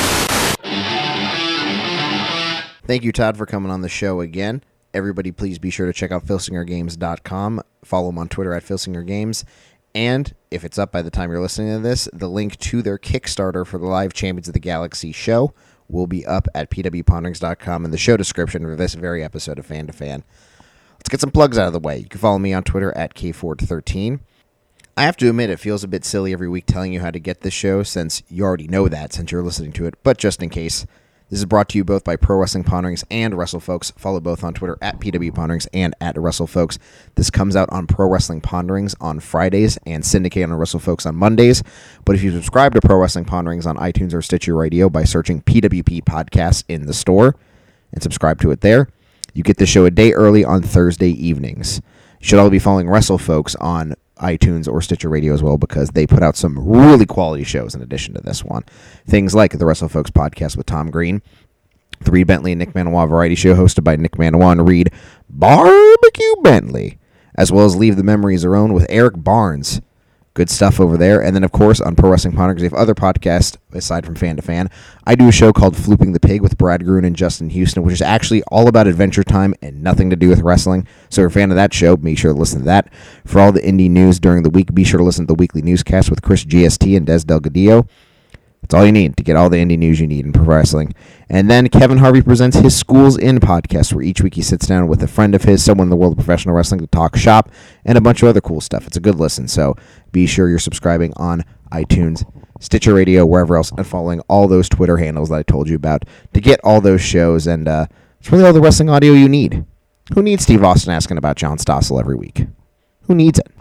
Thank you, Todd, for coming on the show again. Everybody, please be sure to check out phil singer games dot com. Follow him on Twitter at phil singer games. And if it's up by the time you're listening to this, the link to their Kickstarter for the live Champions of the Galaxy show will be up at p w ponderings dot com in the show description for this very episode of Fan to Fan. Let's get some plugs out of the way. You can follow me on Twitter at k ford thirteen. I have to admit, it feels a bit silly every week telling you how to get this show, since you already know that since you're listening to it, but just in case. This is brought to you both by Pro Wrestling Ponderings and WrestleFolks. Follow both on Twitter at P W Ponderings and at WrestleFolks. This comes out on Pro Wrestling Ponderings on Fridays and syndicated on WrestleFolks on Mondays. But if you subscribe to Pro Wrestling Ponderings on iTunes or Stitcher Radio by searching P W P Podcasts in the store and subscribe to it there, you get the show a day early on Thursday evenings. You should all be following WrestleFolks on iTunes or Stitcher Radio as well, because they put out some really quality shows in addition to this one. Things like the WrestleFolks podcast with Tom Green, the Reed Bentley and Nick Manoa variety show hosted by Nick Manoa and Reed Barbecue Bentley, as well as Leave the Memories Are Own with Eric Barnes. Good stuff over there. And then, of course, on Pro Wrestling Ponderings, we have other podcasts aside from Fan to Fan. I do a show called Flooping the Pig with Brad Gruen and Justin Houston, which is actually all about Adventure Time and nothing to do with wrestling. So if you're a fan of that show, be sure to listen to that. For all the indie news during the week, be sure to listen to the weekly newscast with Chris G S T and Des Delgadillo. That's all you need to get all the indie news you need in pro wrestling. And then Kevin Harvey presents his Schools In podcast, where each week he sits down with a friend of his, someone in the world of professional wrestling, to talk shop and a bunch of other cool stuff. It's a good listen, so be sure you're subscribing on iTunes, Stitcher Radio, wherever else, and following all those Twitter handles that I told you about to get all those shows. And uh, it's really all the wrestling audio you need. Who needs Steve Austin asking about John Stossel every week? Who needs it?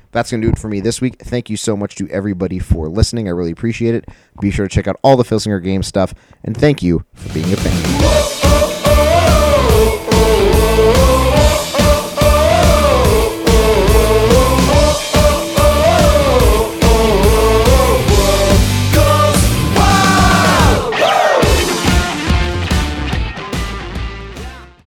That's going to do it for me this week. Thank you so much to everybody for listening. I really appreciate it. Be sure to check out all the Filsinger Games stuff, and thank you for being a fan.